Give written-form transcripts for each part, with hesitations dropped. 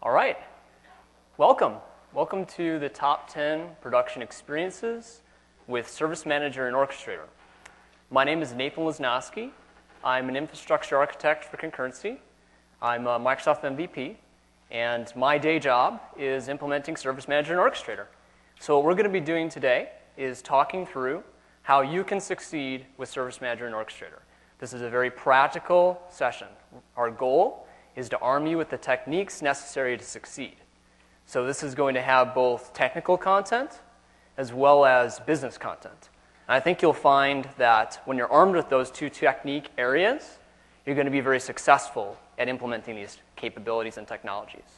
All right. Welcome. Welcome to the Top 10 Production Experiences with Service Manager and Orchestrator. My name is Nathan Lesnowski. I'm an infrastructure architect for Concurrency. I'm a Microsoft MVP, and my day job is implementing Service Manager and Orchestrator. So what we're going to be doing today is talking through how you can succeed with Service Manager and Orchestrator. This is a very practical session. Our goal is to arm you with the techniques necessary to succeed. So this is going to have both technical content as well as business content. And I think you'll find that when you're armed with those two technique areas, you're going to be very successful at implementing these capabilities and technologies.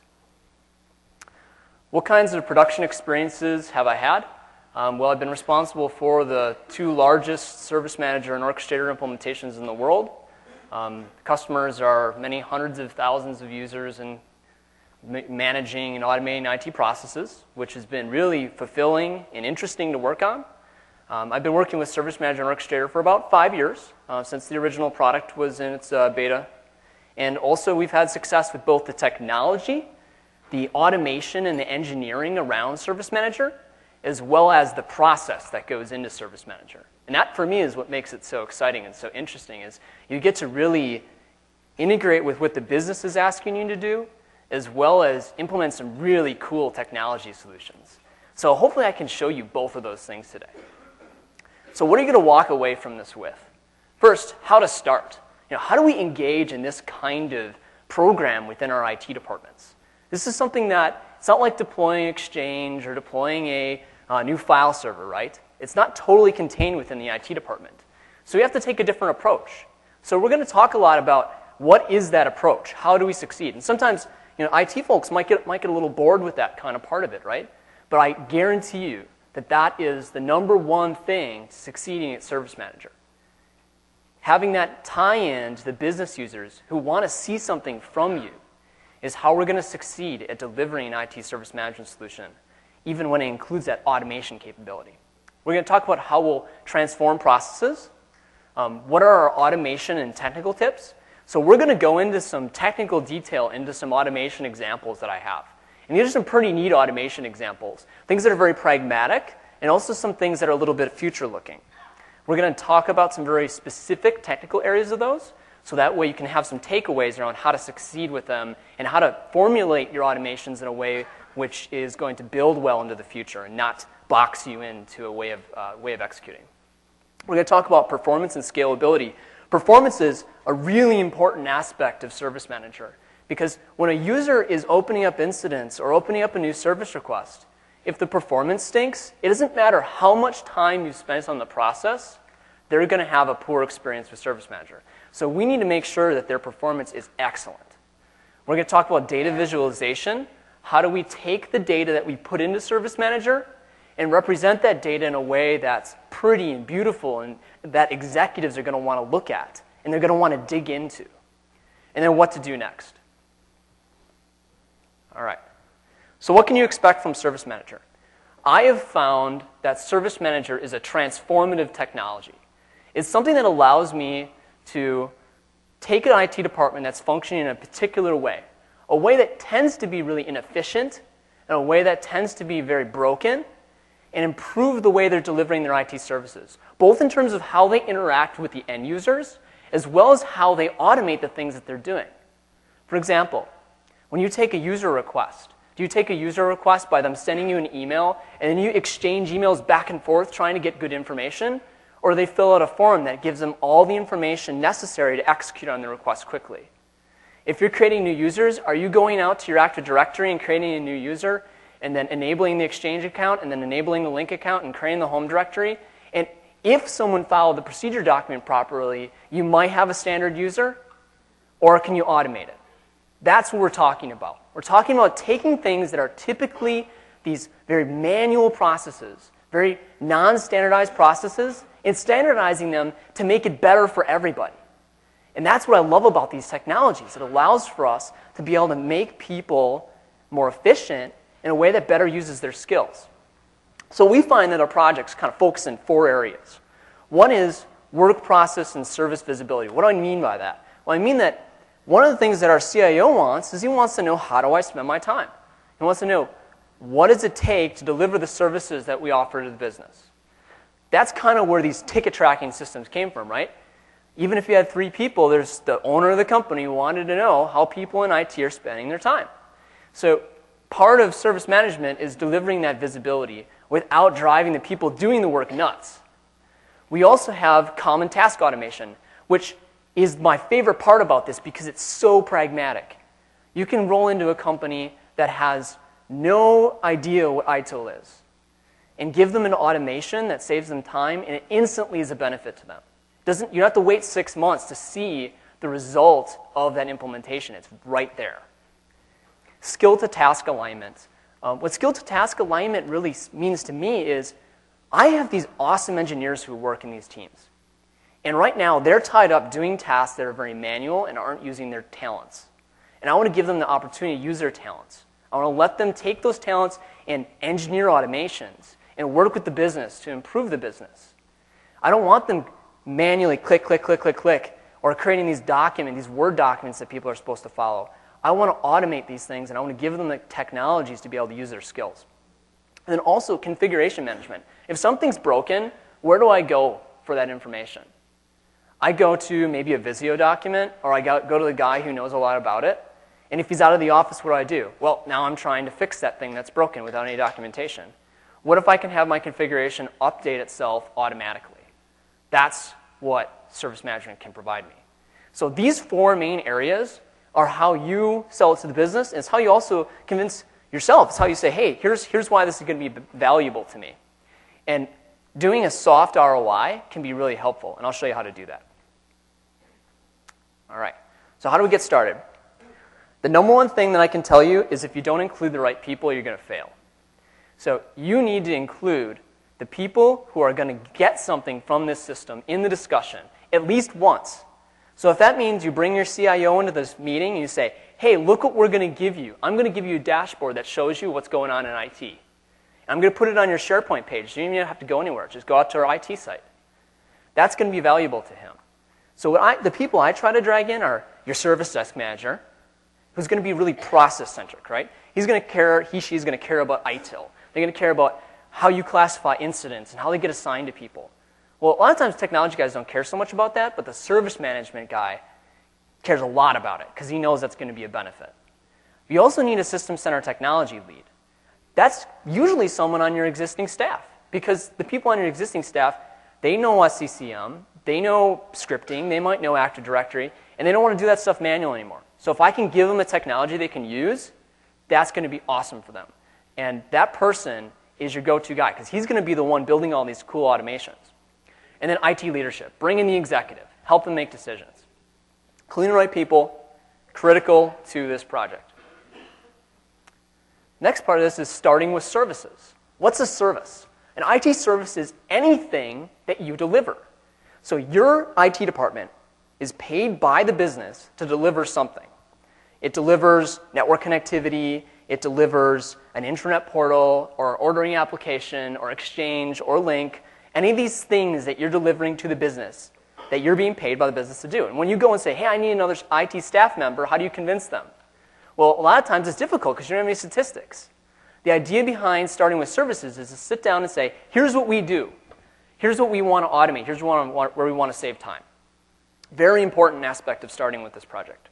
What kinds of production experiences have I had? Well, I've been responsible for the two largest Service Manager and Orchestrator implementations in the world. Customers are many hundreds of thousands of users and managing and automating IT processes, which has been really fulfilling and interesting to work on. I've been working with Service Manager and Orchestrator for about 5 years, since the original product was in its beta. And also we've had success with both the technology, the automation and the engineering around Service Manager, as well as the process that goes into Service Manager. And that, for me, is what makes it so exciting and so interesting, is you get to really integrate with what the business is asking you to do, as well as implement some really cool technology solutions. So hopefully I can show you both of those things today. So what are you going to walk away from this with? First, how to start. How do we engage in this kind of program within our IT departments? This is something that, it's not like deploying Exchange or deploying a new file server, right? It's not totally contained within the IT department. So we have to take a different approach. So we're going to talk a lot about what is that approach? How do we succeed? And sometimes IT folks might get a little bored with that kind of part of it, right? But I guarantee you that that is the number one thing to succeeding at Service Manager. Having that tie-in to the business users who want to see something from you is how we're going to succeed at delivering an IT service management solution, even when it includes that automation capability. We're going to talk about how we'll transform processes. What are our automation and technical tips? So we're going to go into some technical detail into some automation examples that I have. And these are some pretty neat automation examples, things that are very pragmatic, and also some things that are a little bit future-looking. We're going to talk about some very specific technical areas of those, so that way you can have some takeaways around how to succeed with them and how to formulate your automations in a way which is going to build well into the future and not box you into a way of executing. We're going to talk about performance and scalability. Performance is a really important aspect of Service Manager, because when a user is opening up incidents or opening up a new service request, if the performance stinks, it doesn't matter how much time you've spent on the process, they're going to have a poor experience with Service Manager. So we need to make sure that their performance is excellent. We're going to talk about data visualization. How do we take the data that we put into Service Manager and represent that data in a way that's pretty and beautiful and that executives are going to want to look at and they're going to want to dig into? And then what to do next. All right. So what can you expect from Service Manager? I have found that Service Manager is a transformative technology. It's something that allows me to take an IT department that's functioning in a particular way, a way that tends to be really inefficient, and a way that tends to be very broken, and improve the way they're delivering their IT services, both in terms of how they interact with the end users, as well as how they automate the things that they're doing. For example, when you take a user request, do you take a user request by them sending you an email, and then you exchange emails back and forth trying to get good information? Or they fill out a form that gives them all the information necessary to execute on the request quickly? If you're creating new users, are you going out to your Active Directory and creating a new user, and then enabling the Exchange account, and then enabling the Lync account, and creating the home directory? And if someone followed the procedure document properly, you might have a standard user, or can you automate it? That's what we're talking about. We're talking about taking things that are typically these very manual processes, very non-standardized processes, and standardizing them to make it better for everybody. And that's what I love about these technologies. It allows for us to be able to make people more efficient in a way that better uses their skills. So we find that our projects kind of focus in 4 areas. One is work process and service visibility. What do I mean by that? Well, I mean that one of the things that our CIO wants is he wants to know, how do I spend my time? He wants to know, what does it take to deliver the services that we offer to the business? That's kind of where these ticket tracking systems came from, right? Even if you had 3 people, there's the owner of the company who wanted to know how people in IT are spending their time. So part of service management is delivering that visibility without driving the people doing the work nuts. We also have common task automation, which is my favorite part about this because it's so pragmatic. You can roll into a company that has no idea what ITIL is and give them an automation that saves them time, and it instantly is a benefit to them. You don't have to wait 6 months to see the result of that implementation. It's right there. Skill to task alignment. What skill to task alignment really means to me is I have these awesome engineers who work in these teams. And right now, they're tied up doing tasks that are very manual and aren't using their talents. And I want to give them the opportunity to use their talents. I want to let them take those talents and engineer automations and work with the business to improve the business. I don't want them manually click, click, click, click, click, or creating these documents, these Word documents that people are supposed to follow. I want to automate these things, and I want to give them the technologies to be able to use their skills. And then also configuration management. If something's broken, where do I go for that information? I go to maybe a Visio document, or I go to the guy who knows a lot about it. And if he's out of the office, what do? Well, now I'm trying to fix that thing that's broken without any documentation. What if I can have my configuration update itself automatically? That's what service management can provide me. So these 4 main areas are how you sell it to the business, and it's how you also convince yourself. It's how you say, hey, here's why this is going to be valuable to me. And doing a soft ROI can be really helpful, and I'll show you how to do that. All right, so how do we get started? The number one thing that I can tell you is if you don't include the right people, you're going to fail. So you need to include the people who are going to get something from this system in the discussion, at least once. So if that means you bring your CIO into this meeting and you say, hey, look what we're going to give you. I'm going to give you a dashboard that shows you what's going on in IT. And I'm going to put it on your SharePoint page. You don't even have to go anywhere. Just go out to our IT site. That's going to be valuable to him. So the people I try to drag in are your service desk manager, who's going to be really process-centric, right? He's going to care, she's going to care about ITIL. They're going to care about how you classify incidents and how they get assigned to people. Well, a lot of times technology guys don't care so much about that, but the service management guy cares a lot about it because he knows that's going to be a benefit. You also need a system center technology lead. That's usually someone on your existing staff because the people on your existing staff, they know SCCM, they know scripting, they might know Active Directory, and they don't want to do that stuff manually anymore. So if I can give them a technology they can use, that's going to be awesome for them. And that person is your go-to guy because he's going to be the one building all these cool automations. And then IT leadership. Bring in the executive. Help them make decisions. Clean the right people, critical to this project. Next part of this is starting with services. What's a service? An IT service is anything that you deliver. So your IT department is paid by the business to deliver something. It delivers network connectivity, it delivers an intranet portal, or ordering application, or Exchange, or Link, any of these things that you're delivering to the business that you're being paid by the business to do. And when you go and say, hey, I need another IT staff member, how do you convince them? Well, a lot of times it's difficult because you don't have any statistics. The idea behind starting with services is to sit down and say, here's what we do. Here's what we want to automate. Here's where we want to save time. Very important aspect of starting with this project.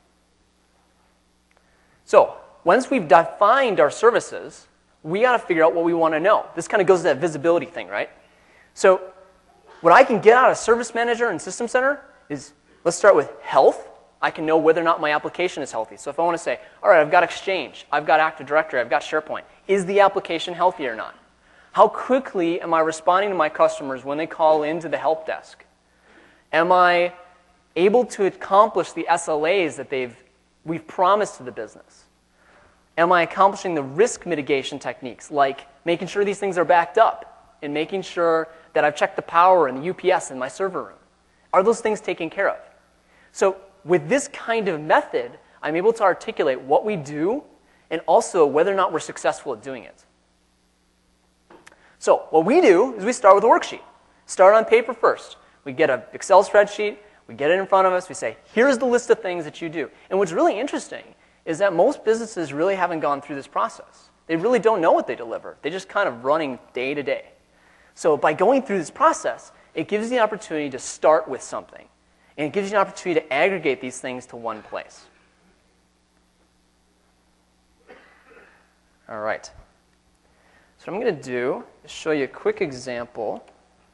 So once we've defined our services, we got to figure out what we want to know. This kind of goes to that visibility thing, right? So what I can get out of Service Manager and System Center is, let's start with health. I can know whether or not my application is healthy. So if I want to say, all right, I've got Exchange, I've got Active Directory, I've got SharePoint. Is the application healthy or not? How quickly am I responding to my customers when they call into the help desk? Am I able to accomplish the SLAs that we've promised to the business? Am I accomplishing the risk mitigation techniques, like making sure these things are backed up and making sure that I've checked the power and the UPS in my server room? Are those things taken care of? So with this kind of method, I'm able to articulate what we do and also whether or not we're successful at doing it. So what we do is we start with a worksheet. Start on paper first. We get an Excel spreadsheet. We get it in front of us. We say, here's the list of things that you do. And what's really interesting is that most businesses really haven't gone through this process. They really don't know what they deliver. They're just kind of running day to day. So by going through this process, it gives you the opportunity to start with something. And it gives you an opportunity to aggregate these things to one place. All right. So what I'm going to do is show you a quick example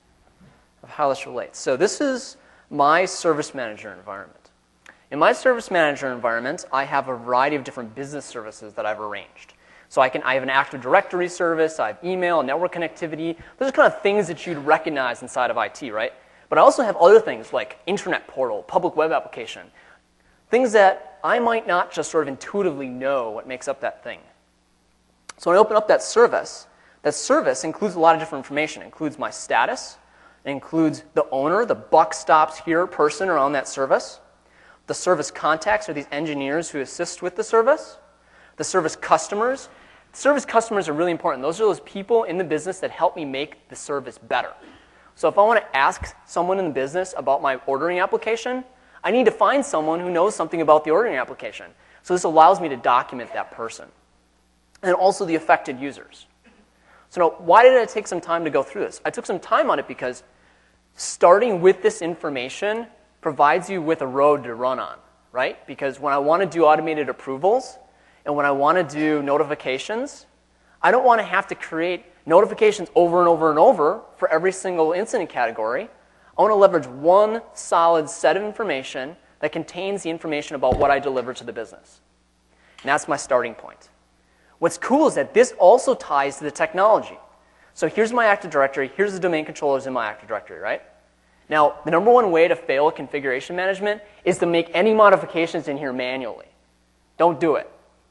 of how this relates. So this is my Service Manager environment. In my Service Manager environment, I have a variety of different business services that I've arranged. So I have an Active Directory service, I have email, network connectivity. Those are kind of things that you'd recognize inside of IT, right? But I also have other things like Internet Portal, public web application, things that I might not just sort of intuitively know what makes up that thing. So when I open up that service includes a lot of different information. It includes my status, it includes the owner, the buck stops here person around that service. The service contacts are these engineers who assist with the service. The service customers. Service customers are really important. Those are those people in the business that help me make the service better. So if I want to ask someone in the business about my ordering application, I need to find someone who knows something about the ordering application. So this allows me to document that person. And also the affected users. So now, why did it take some time to go through this? I took some time on it because starting with this information provides you with a road to run on, right? Because when I want to do automated approvals and when I want to do notifications, I don't want to have to create notifications over and over and over for every single incident category. I want to leverage one solid set of information that contains the information about what I deliver to the business. And that's my starting point. What's cool is that this also ties to the technology. So here's my Active Directory. Here's the domain controllers in my Active Directory, right? Now, the number one way to fail configuration management is to make any modifications in here manually. Don't do it.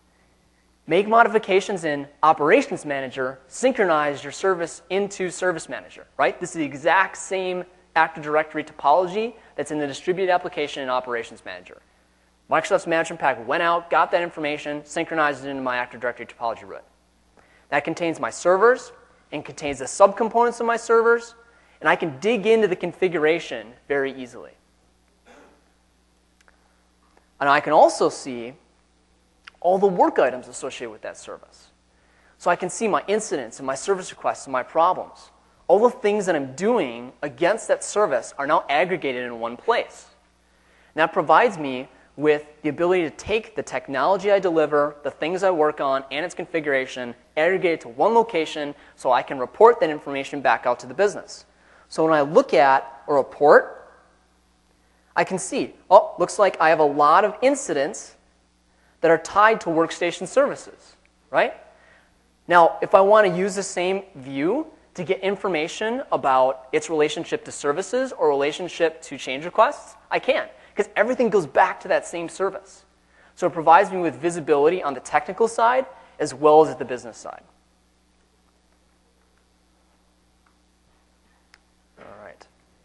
Make modifications in Operations Manager, synchronize your service into Service Manager, right? This is the exact same Active Directory topology that's in the distributed application in Operations Manager. Microsoft's management pack went out, got that information, synchronized it into my Active Directory topology root. That contains my servers and contains the subcomponents of my servers, and I can dig into the configuration very easily. And I can also see all the work items associated with that service. So I can see my incidents and my service requests and my problems. All the things that I'm doing against that service are now aggregated in one place. And that provides me with the ability to take the technology I deliver, the things I work on, and its configuration, aggregate it to one location so I can report that information back out to the business. So when I look at a report, I can see, oh, looks like I have a lot of incidents that are tied to workstation services, right? Now, if I want to use the same view to get information about its relationship to services or relationship to change requests, I can, because everything goes back to that same service. So it provides me with visibility on the technical side as well as at the business side. All right.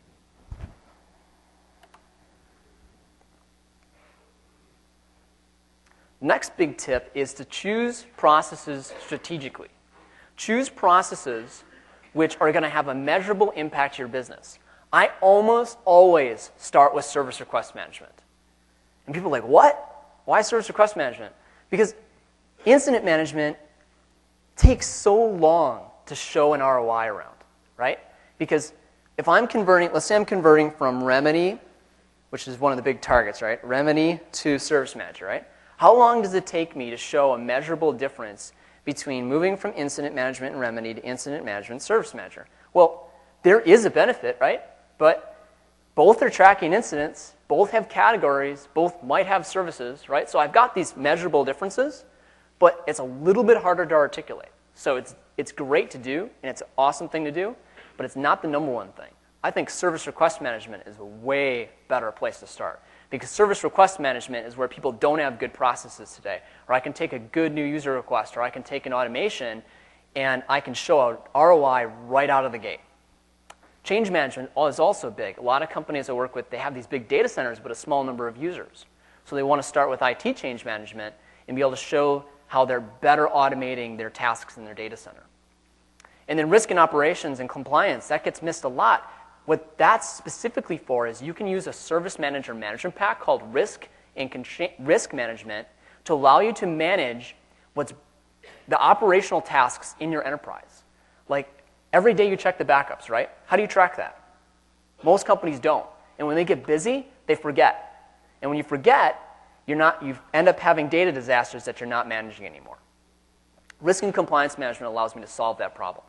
Next big tip is to choose processes strategically. Choose processes which are going to have a measurable impact to your business. I almost always start with service request management. And people are like, what? Why service request management? Because incident management takes so long to show an ROI around, right? Because if I'm converting, let's say I'm converting from Remedy, which is one of the big targets, right? Remedy to Service Manager, right? How long does it take me to show a measurable difference between moving from incident management and Remedy to incident management and Service Manager? Well, there is a benefit, right? But both are tracking incidents, both have categories, both might have services, right? So I've got these measurable differences, but it's a little bit harder to articulate. So it's great to do, and it's an awesome thing to do, but it's not the number one thing. I think service request management is a way better place to start. Because service request management is where people don't have good processes today. Or I can take a good new user request, or I can take an automation, and I can show an ROI right out of the gate. Change management is also big. A lot of companies I work with, they have these big data centers, but a small number of users. So they want to start with IT change management and be able to show how they're better automating their tasks in their data center. And then risk and operations and compliance, that gets missed a lot. What that's specifically for is you can use a service manager management pack called Risk Management to allow you to manage what's the operational tasks in your enterprise. Like, every day you check the backups, right? How do you track that? Most companies don't. And when they get busy, they forget. And when you forget, you end up having data disasters that you're not managing anymore. Risk and compliance management allows me to solve that problem.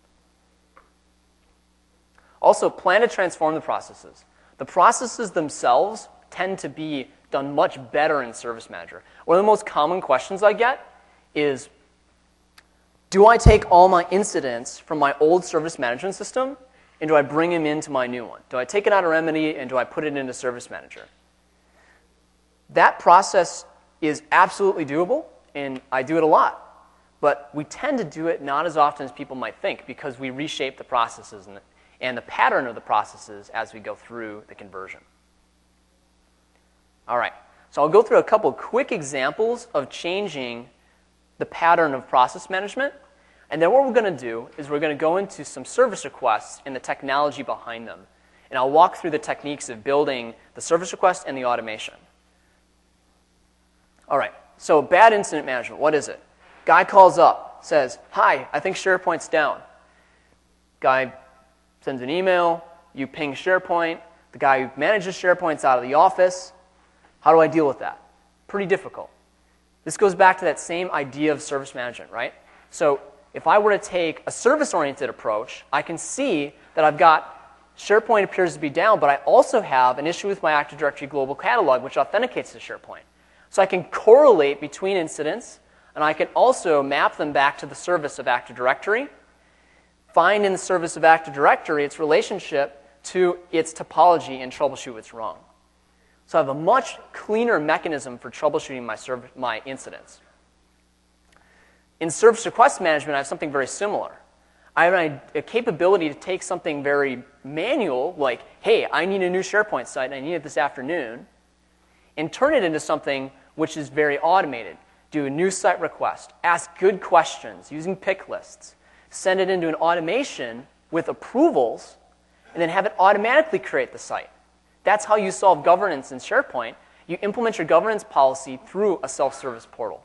Also, plan to transform the processes. The processes themselves tend to be done much better in Service Manager. One of the most common questions I get is, do I take all my incidents from my old service management system and do I bring them into my new one? Do I take it out of Remedy and do I put it into Service Manager? That process is absolutely doable, and I do it a lot. But we tend to do it not as often as people might think because we reshape the processes and the pattern of the processes as we go through the conversion. All right, so I'll go through a couple quick examples of changing the pattern of process management. And then what we're going to do is we're going to go into some service requests and the technology behind them. And I'll walk through the techniques of building the service request and the automation. All right, so bad incident management, what is it? Guy calls up, says, hi, I think SharePoint's down. Guy sends an email, you ping SharePoint, the guy who manages SharePoint's out of the office. How do I deal with that? Pretty difficult. This goes back to that same idea of service management, right? So if I were to take a service-oriented approach, I can see that I've got SharePoint appears to be down, but I also have an issue with my Active Directory global catalog, which authenticates to SharePoint. So I can correlate between incidents, and I can also map them back to the service of Active Directory, find in the service of Active Directory its relationship to its topology and troubleshoot what's wrong. So I have a much cleaner mechanism for troubleshooting my incidents. In service request management, I have something very similar. I have a capability to take something very manual, like, hey, I need a new SharePoint site, and I need it this afternoon, and turn it into something which is very automated. Do a new site request, ask good questions using pick lists, send it into an automation with approvals, and then have it automatically create the site. That's how you solve governance in SharePoint. You implement your governance policy through a self-service portal.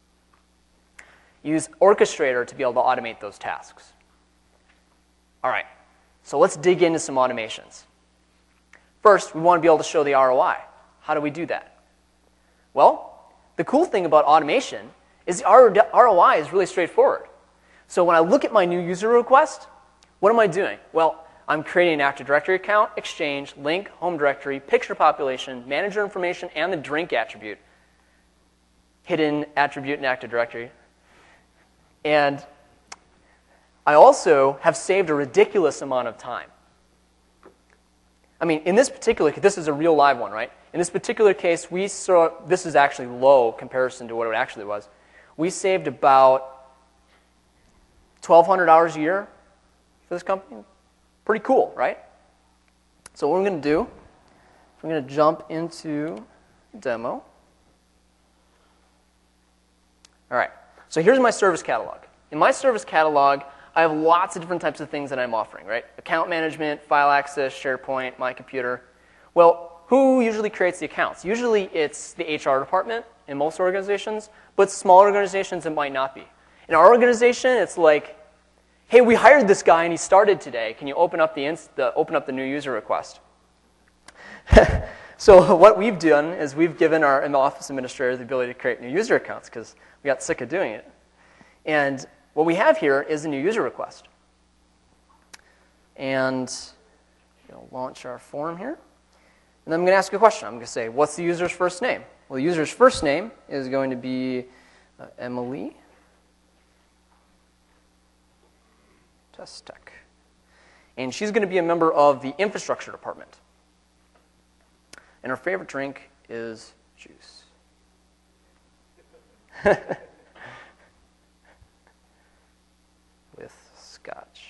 Use Orchestrator to be able to automate those tasks. All right, so let's dig into some automations. First, we want to be able to show the ROI. How do we do that? Well, the cool thing about automation is the ROI is really straightforward. So when I look at my new user request, what am I doing? Well, I'm creating an Active Directory account, Exchange, link, home directory, picture population, manager information, and the drink attribute. Hidden attribute in Active Directory. And I also have saved a ridiculous amount of time. I mean, in this particular case, this is a real live one, right? In this particular case, this is actually low comparison to what it actually was. We saved about 1,200 hours a year for this company. Pretty cool, right? So what I'm going to do, I'm going to jump into demo. All right, so here's my service catalog. In my service catalog, I have lots of different types of things that I'm offering, right? Account management, file access, SharePoint, my computer. Well, who usually creates the accounts? Usually it's the HR department in most organizations, but smaller organizations it might not be. In our organization, it's like, hey, we hired this guy and he started today. Can you open up the new user request? So what we've done is we've given our office administrator the ability to create new user accounts because we got sick of doing it. And what we have here is a new user request. And we'll launch our form here. And then I'm going to ask a question. I'm going to say, what's the user's first name? Well, the user's first name is going to be Emily Tech. And she's going to be a member of the infrastructure department. And her favorite drink is juice. With scotch.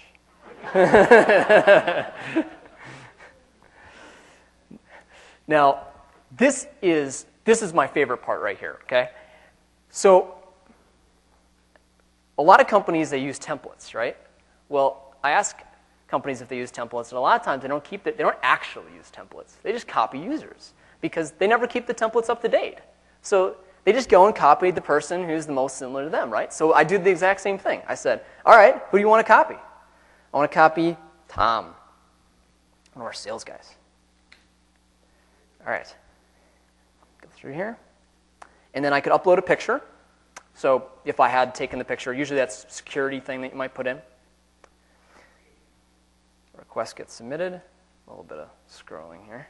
Now, this is my favorite part right here, okay? So, a lot of companies, they use templates, right? Well, I ask companies if they use templates, and a lot of times they don't actually use templates. They just copy users because they never keep the templates up to date. So they just go and copy the person who's the most similar to them, right? So I did the exact same thing. I said, all right, who do you want to copy? I want to copy Tom, one of our sales guys. All right, go through here. And then I could upload a picture. So if I had taken the picture, usually that's a security thing that you might put in. Request gets submitted. A little bit of scrolling here.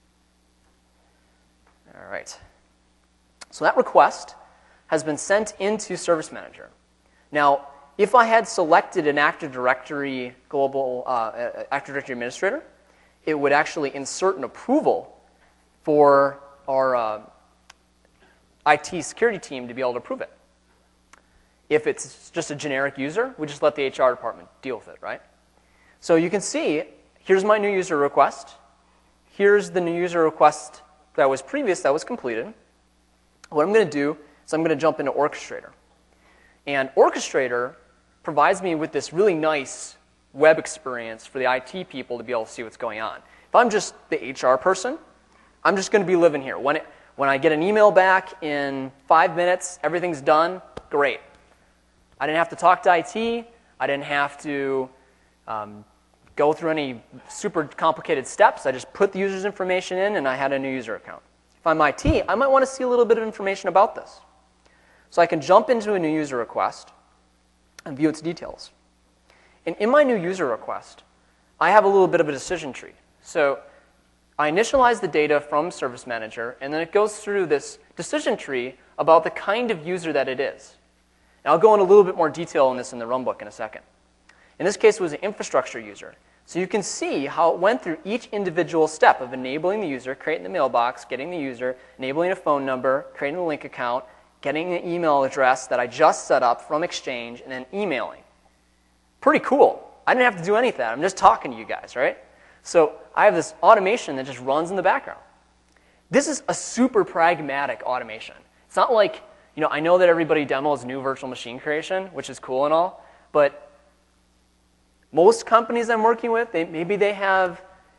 All right. So that request has been sent into Service Manager. Now, if I had selected an Active Directory Active Directory administrator, it would actually insert an approval for our IT security team to be able to approve it. If it's just a generic user, we just let the HR department deal with it, right? So you can see, here's my new user request. Here's the new user request that was previous, that was completed. What I'm going to do is I'm going to jump into Orchestrator. And Orchestrator provides me with this really nice web experience for the IT people to be able to see what's going on. If I'm just the HR person, I'm just going to be living here. When I get an email back in 5 minutes, everything's done, great. I didn't have to talk to IT. I didn't have to go through any super complicated steps. I just put the user's information in, and I had a new user account. If I'm IT, I might want to see a little bit of information about this. So I can jump into a new user request and view its details. And in my new user request, I have a little bit of a decision tree. So I initialize the data from Service Manager, and then it goes through this decision tree about the kind of user that it is. And I'll go into a little bit more detail on this in the runbook in a second. In this case, it was an infrastructure user. So you can see how it went through each individual step of enabling the user, creating the mailbox, getting the user, enabling a phone number, creating a link account, getting an email address that I just set up from Exchange, and then emailing. Pretty cool. I didn't have to do any of that. I'm just talking to you guys, right? So I have this automation that just runs in the background. This is a super pragmatic automation. It's not like, I know that everybody demos new virtual machine creation, which is cool and all, but most companies I'm working with, maybe they have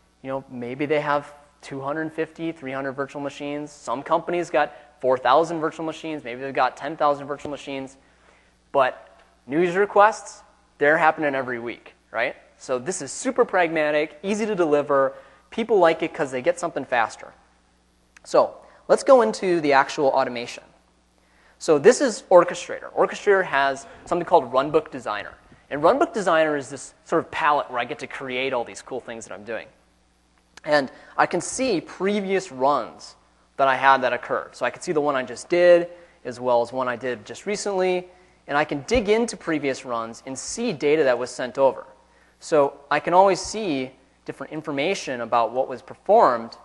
250, 300 virtual machines. Some companies got 4,000 virtual machines. Maybe they've got 10,000 virtual machines. But new user requests, they're happening every week, right? So this is super pragmatic, easy to deliver. People like it because they get something faster. So let's go into the actual automation. So this is Orchestrator. Orchestrator has something called Runbook Designer. And Runbook Designer is this sort of palette where I get to create all these cool things that I'm doing. And I can see previous runs that I had that occurred. So I can see the one I just did, as well as one I did just recently. And I can dig into previous runs and see data that was sent over. So I can always see different information about what was performed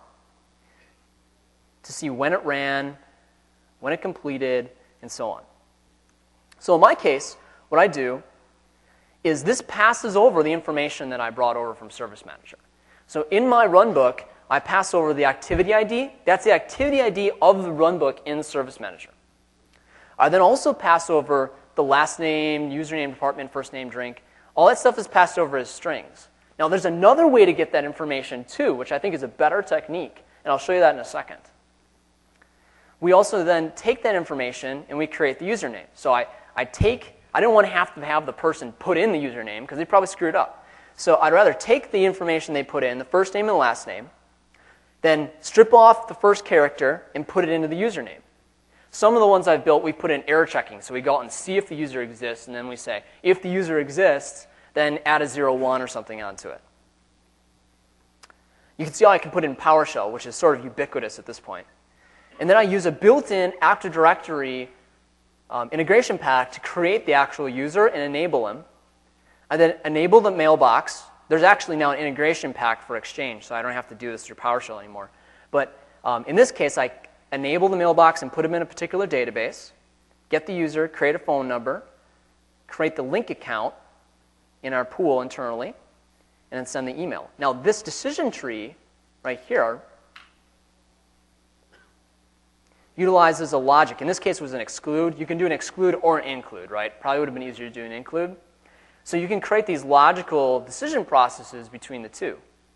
to see when it ran, when it completed, and so on. So in my case, what I do is this passes over the information that I brought over from Service Manager. So in my runbook, I pass over the activity ID. That's the activity ID of the runbook in Service Manager. I then also pass over the last name, username, department, first name, drink. All that stuff is passed over as strings. Now there's another way to get that information too, which I think is a better technique, and I'll show you that in a second. We also then take that information and we create the username. So I didn't want to have the person put in the username because they'd probably screw it up. So I'd rather take the information they put in, the first name and last name, then strip off the first character and put it into the username. Some of the ones I've built, we put in error checking. So we go out and see if the user exists, and then we say, if the user exists, then add a 01 or something onto it. You can see how I can put in PowerShell, which is sort of ubiquitous at this point. And then I use a built-in Active Directory integration pack to create the actual user and enable him. I then enable the mailbox. There's actually now an integration pack for Exchange, so I don't have to do this through PowerShell anymore. But in this case, I enable the mailbox and put him in a particular database, get the user, create a phone number, create the link account in our pool internally, and then send the email. Now, this decision tree right here utilizes a logic. In this case, it was an exclude. You can do an exclude or an include, right? Probably would have been easier to do an include. So you can create these logical decision processes between the two.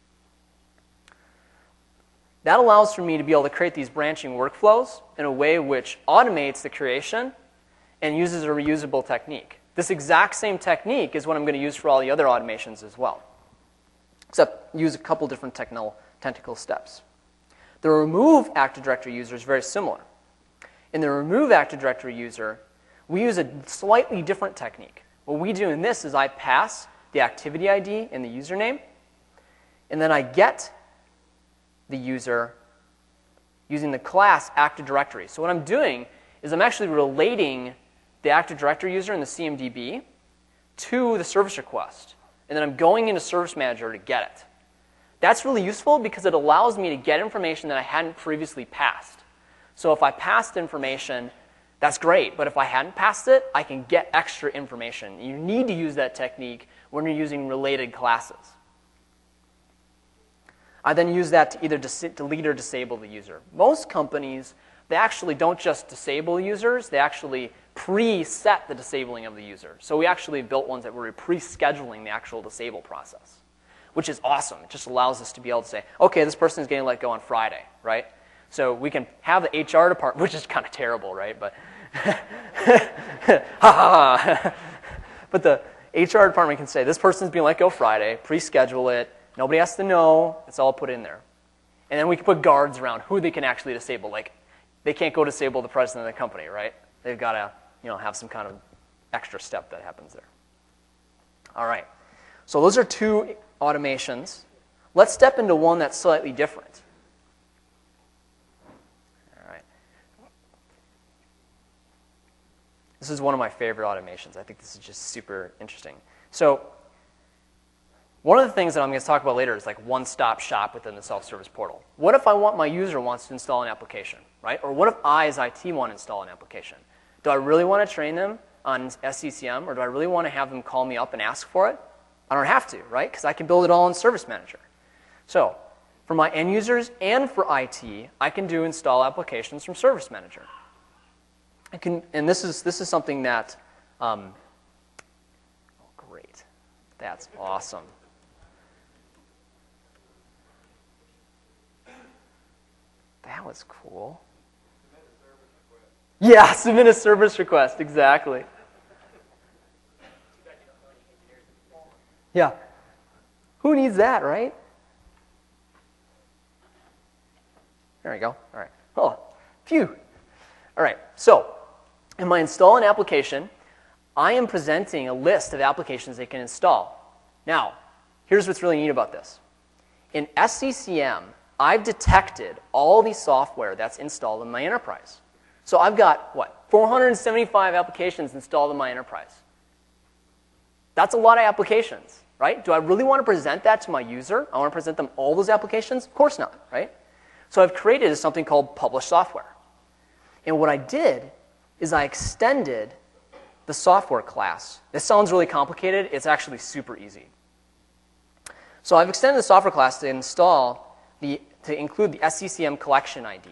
That allows for me to be able to create these branching workflows in a way which automates the creation and uses a reusable technique. This exact same technique is what I'm going to use for all the other automations as well, except use a couple different technical steps. The remove Active Directory user is very similar. In the remove Active Directory user, we use a slightly different technique. What we do in this is I pass the activity ID and the username, and then I get the user using the class Active Directory. So what I'm doing is I'm actually relating the Active Directory user in the CMDB to the service request. And then I'm going into Service Manager to get it. That's really useful because it allows me to get information that I hadn't previously passed. So if I passed information, that's great. But if I hadn't passed it, I can get extra information. You need to use that technique when you're using related classes. I then use that to either delete or disable the user. Most companies, they actually don't just disable users, they actually preset the disabling of the user. So we actually built ones that were pre-scheduling the actual disable process, which is awesome. It just allows us to be able to say, okay, this person is getting let go on Friday, right? So we can have the HR department, which is kind of terrible, right? But but the HR department can say, this person's being let go Friday, pre-schedule it, nobody has to know, it's all put in there. And then we can put guards around who they can actually disable. Like, they can't go disable the president of the company, right? They've got to, have some kind of extra step that happens there. All right. So those are two automations. Let's step into one that's slightly different. All right. This is one of my favorite automations. I think this is just super interesting. So one of the things that I'm going to talk about later is like one-stop shop within the self-service portal. What if I want my user wants to install an application, right? Or what if I, as IT, want to install an application? Do I really want to train them on SCCM, or do I really want to have them call me up and ask for it? I don't have to, right? Because I can build it all in Service Manager. So for my end users and for IT, I can do install applications from Service Manager. And this is something that, oh, great. That's awesome. That was cool. Yeah, submit a service request, exactly. Yeah. Who needs that, right? There we go. All right. Oh, phew. All right. So, in my install an application, I am presenting a list of applications they can install. Now, here's what's really neat about this. In SCCM, I've detected all the software that's installed in my enterprise. So I've got, 475 applications installed in my enterprise. That's a lot of applications, right? Do I really want to present that to my user? I want to present them all those applications? Of course not, right? So I've created something called publish software. And what I did is I extended the software class. This sounds really complicated. It's actually super easy. So I've extended the software class to include the SCCM collection ID.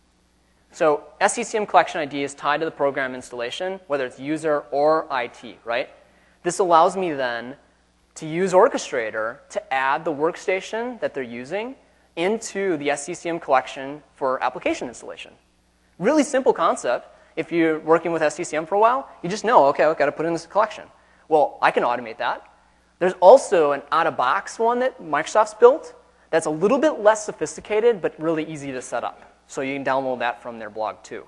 So SCCM collection ID is tied to the program installation, whether it's user or IT, right? This allows me then to use Orchestrator to add the workstation that they're using into the SCCM collection for application installation. Really simple concept. If you're working with SCCM for a while, you just know, okay, I've got to put in this collection. Well, I can automate that. There's also an out-of-box one that Microsoft's built that's a little bit less sophisticated, but really easy to set up. So you can download that from their blog too.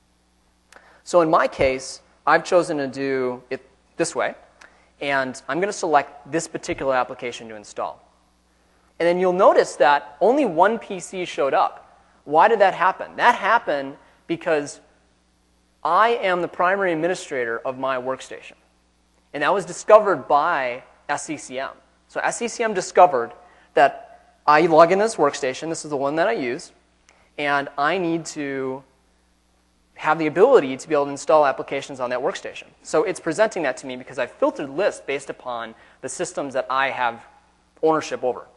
So in my case, I've chosen to do it this way. And I'm going to select this particular application to install. And then you'll notice that only one PC showed up. Why did that happen? That happened because I am the primary administrator of my workstation. And that was discovered by SCCM. So SCCM discovered that I log in this workstation. This is the one that I use. And I need to have the ability to be able to install applications on that workstation. So it's presenting that to me because I've filtered the list based upon the systems that I have ownership over.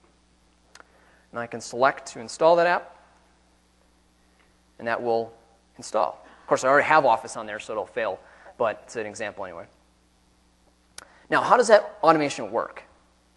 And I can select to install that app, and that will install. Of course, I already have Office on there, so it'll fail, but it's an example anyway. Now, how does that automation work?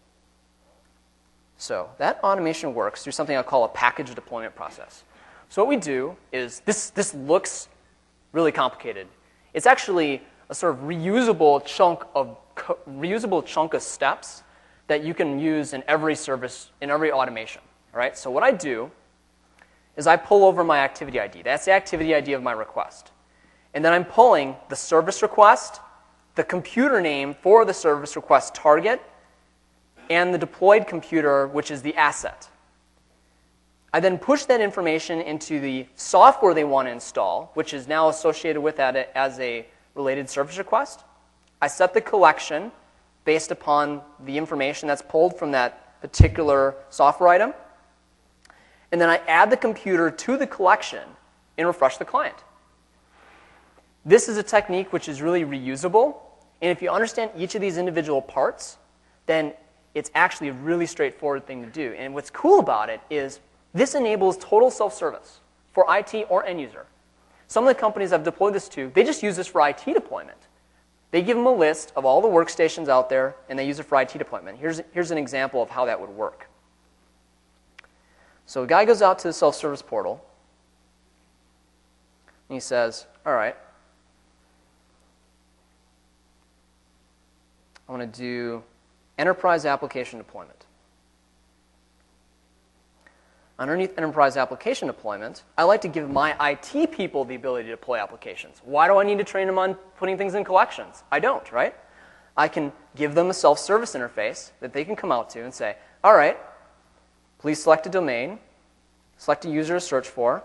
So that automation works through something I call a package deployment process. So what we do is, this looks really complicated. It's actually a sort of reusable chunk of steps that you can use in every service, in every automation. All right? So what I do is I pull over my activity ID. That's the activity ID of my request. And then I'm pulling the service request, the computer name for the service request target, and the deployed computer, which is the asset. I then push that information into the software they want to install, which is now associated with that as a related service request. I set the collection based upon the information that's pulled from that particular software item. And then I add the computer to the collection and refresh the client. This is a technique which is really reusable. And if you understand each of these individual parts, then it's actually a really straightforward thing to do. And what's cool about it is this enables total self-service for IT or end user. Some of the companies I've deployed this to, they just use this for IT deployment. They give them a list of all the workstations out there, and they use it for IT deployment. Here's an example of how that would work. So a guy goes out to the self-service portal, and he says, all right, I want to do enterprise application deployment. Underneath enterprise application deployment, I like to give my IT people the ability to deploy applications. Why do I need to train them on putting things in collections? I don't, right? I can give them a self-service interface that they can come out to and say, all right, please select a domain, select a user to search for.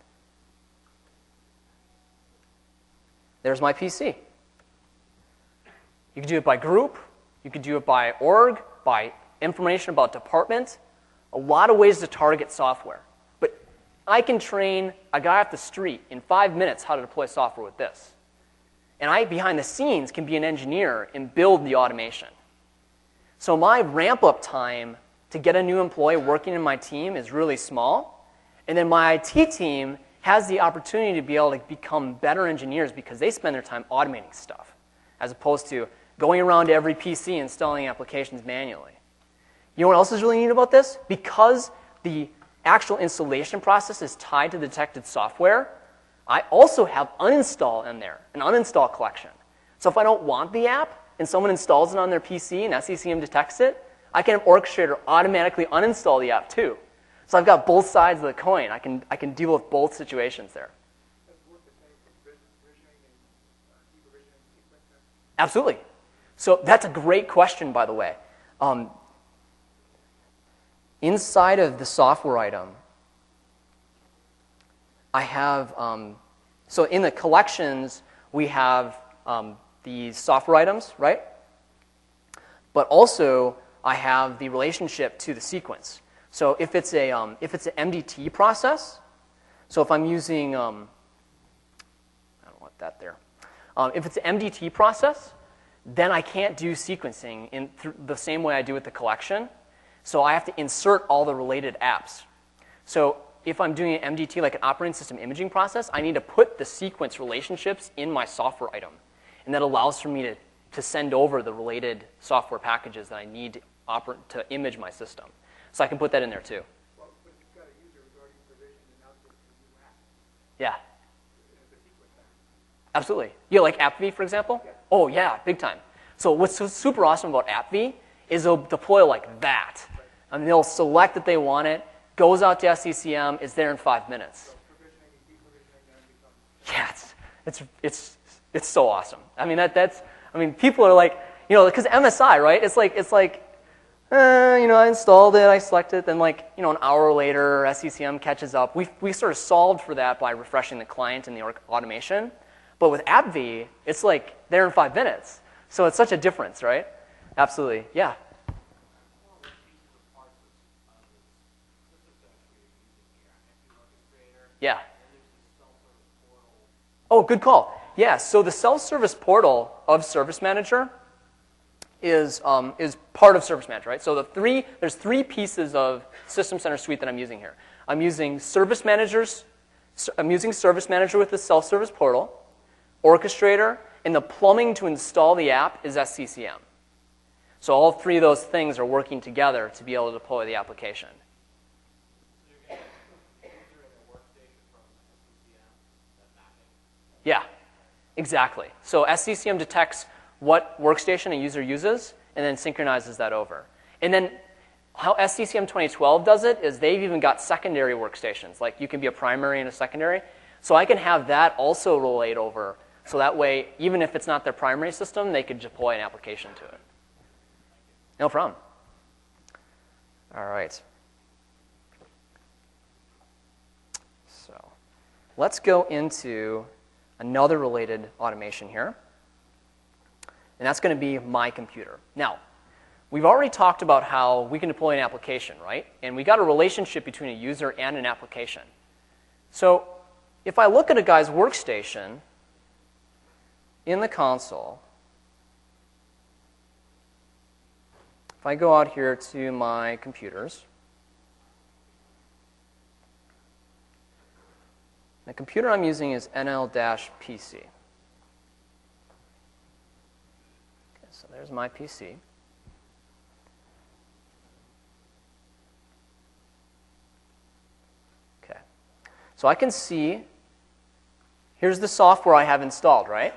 There's my PC. You can do it by group. You can do it by org, by information about department. A lot of ways to target software. But I can train a guy off the street in 5 minutes how to deploy software with this. And I, behind the scenes, can be an engineer and build the automation. So my ramp-up time to get a new employee working in my team is really small. And then my IT team has the opportunity to be able to become better engineers because they spend their time automating stuff, as opposed to going around to every PC and installing applications manually. You know what else is really neat about this? Because the actual installation process is tied to the detected software, I also have uninstall in there, an uninstall collection. So if I don't want the app and someone installs it on their PC and SCCM detects it, I can have Orchestrator automatically uninstall the app too. So I've got both sides of the coin. I can deal with both situations there. Absolutely. So that's a great question, by the way. Inside of the software item, I have, so in the collections, we have the software items, right? But also, I have the relationship to the sequence. So if it's an MDT process, so if I'm using, I don't want that there. If it's an MDT process, then I can't do sequencing in the same way I do with the collection. So I have to insert all the related apps. So if I'm doing an MDT, like an operating system imaging process, I need to put the sequence relationships in my software item. And that allows for me to send over the related software packages that I need to image my system. So I can put that in there too. Well, but you've got a user who's already provisioned and output a new app. Yeah. The sequence app. Absolutely. Yeah, like AppV, for example? Yeah. Oh, yeah, big time. So what's so super awesome about AppV is they'll deploy like that. Right. And they'll select that they want it, goes out to SCCM, is there in 5 minutes. So provisioning and deprovisioning then becomes... Yeah, it's so awesome. I mean, people are like, because MSI, right? It's like, I installed it, I selected it, then an hour later, SCCM catches up. We sort of solved for that by refreshing the client and the automation. But with AppV, it's like there in 5 minutes. So it's such a difference, right? Absolutely, yeah. Yeah. Oh, good call. Yeah, so the self-service portal of Service Manager is part of Service Manager, right? So there's 3 pieces of System Center Suite that I'm using here. I'm using Service Manager with the self-service portal, Orchestrator, and the plumbing to install the app is SCCM. So all three of those things are working together to be able to deploy the application. Yeah, exactly. So SCCM detects what workstation a user uses and then synchronizes that over. And then how SCCM 2012 does it is they've even got secondary workstations. Like you can be a primary and a secondary. So I can have that also relayed over. So that way, even if it's not their primary system, they could deploy an application to it. No problem. All right. So let's go into another related automation here. And that's going to be my computer. Now, we've already talked about how we can deploy an application, right? And we got a relationship between a user and an application. So if I look at a guy's workstation in the console, if I go out here to my computers, the computer I'm using is NL-PC. Okay, so there's my PC. Okay, so I can see, here's the software I have installed, right?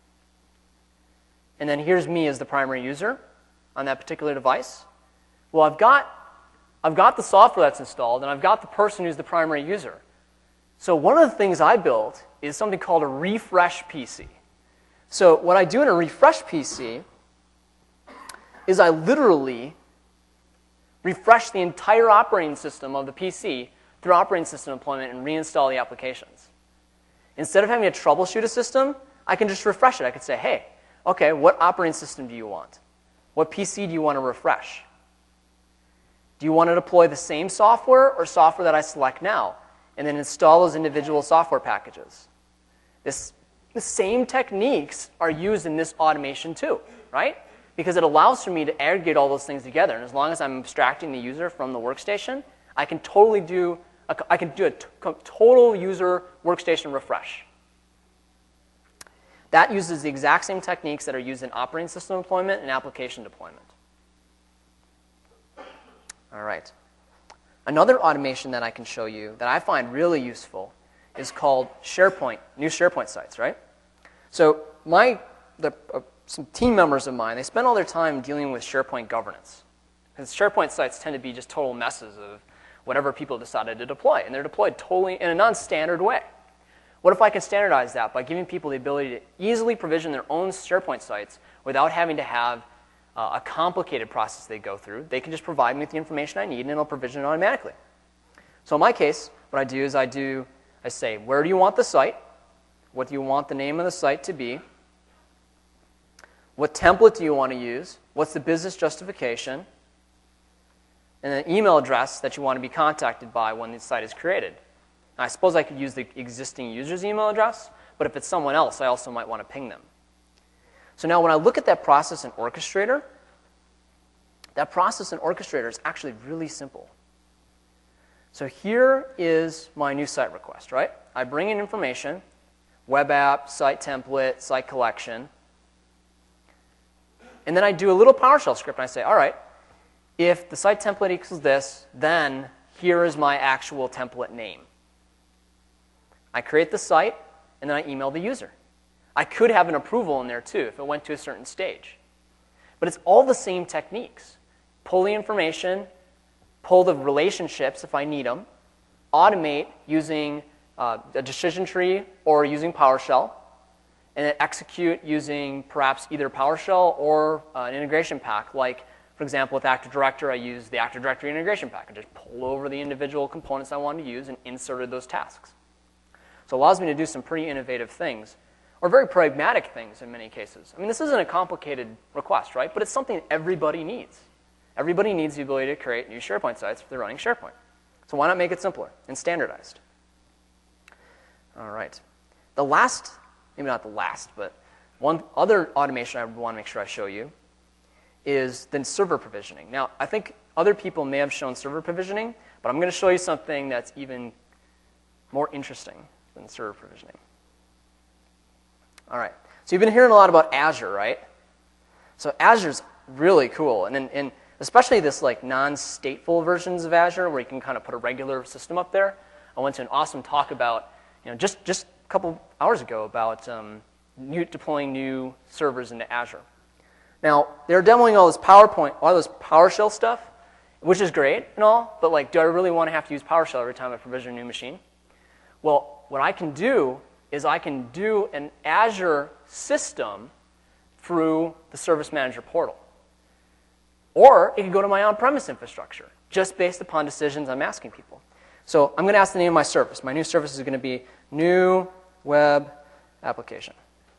And then here's me as the primary user on that particular device. Well, I've got the software that's installed, and I've got the person who's the primary user. So one of the things I built is something called a refresh PC. So what I do in a refresh PC is I literally refresh the entire operating system of the PC through operating system deployment and reinstall the applications. Instead of having to troubleshoot a system, I can just refresh it. I could say, hey, okay, what operating system do you want? What PC do you want to refresh? Do you want to deploy the same software or software that I select now? And then install those individual software packages. The same techniques are used in this automation too, right? Because it allows for me to aggregate all those things together. And as long as I'm abstracting the user from the workstation, I can do a total user workstation refresh. That uses the exact same techniques that are used in operating system deployment and application deployment. All right. Another automation that I can show you that I find really useful is called SharePoint, new SharePoint sites, right? So some team members of mine, they spend all their time dealing with SharePoint governance. Because SharePoint sites tend to be just total messes of whatever people decided to deploy. And they're deployed totally in a non-standard way. What if I can standardize that by giving people the ability to easily provision their own SharePoint sites without having to have a complicated process they go through? They can just provide me with the information I need, and it'll provision it automatically. So in my case, what I do is I say, where do you want the site? What do you want the name of the site to be? What template do you want to use? What's the business justification? And an email address that you want to be contacted by when the site is created. Now, I suppose I could use the existing user's email address, but if it's someone else, I also might want to ping them. So now when I look at that process in Orchestrator, that process in Orchestrator is actually really simple. So here is my new site request, right? I bring in information, web app, site template, site collection, and then I do a little PowerShell script, and I say, all right, if the site template equals this, then here is my actual template name. I create the site, and then I email the user. I could have an approval in there too if it went to a certain stage. But it's all the same techniques. Pull the information, pull the relationships if I need them, automate using a decision tree or using PowerShell, and then execute using perhaps either PowerShell or an integration pack. Like, for example, with Active Directory, I use the Active Directory integration pack. I just pull over the individual components I wanted to use and inserted those tasks. So it allows me to do some pretty innovative things, or very pragmatic things in many cases. I mean, this isn't a complicated request, right? But it's something everybody needs. Everybody needs the ability to create new SharePoint sites if they're running SharePoint. So why not make it simpler and standardized? All right. The last, maybe not the last, but one other automation I want to make sure I show you is then server provisioning. Now, I think other people may have shown server provisioning, but I'm going to show you something that's even more interesting than server provisioning. All right. So you've been hearing a lot about Azure, right? So Azure's really cool. And especially this like non-stateful versions of Azure where you can kind of put a regular system up there. I went to an awesome talk about, just a couple hours ago about deploying new servers into Azure. Now, they're demoing all this PowerShell stuff, which is great and all, but like, do I really want to have to use PowerShell every time I provision a new machine? Well, what I can do is I can do an Azure system through the Service Manager portal. Or it can go to my on-premise infrastructure, just based upon decisions I'm asking people. So I'm going to ask the name of my service. My new service is going to be new web application.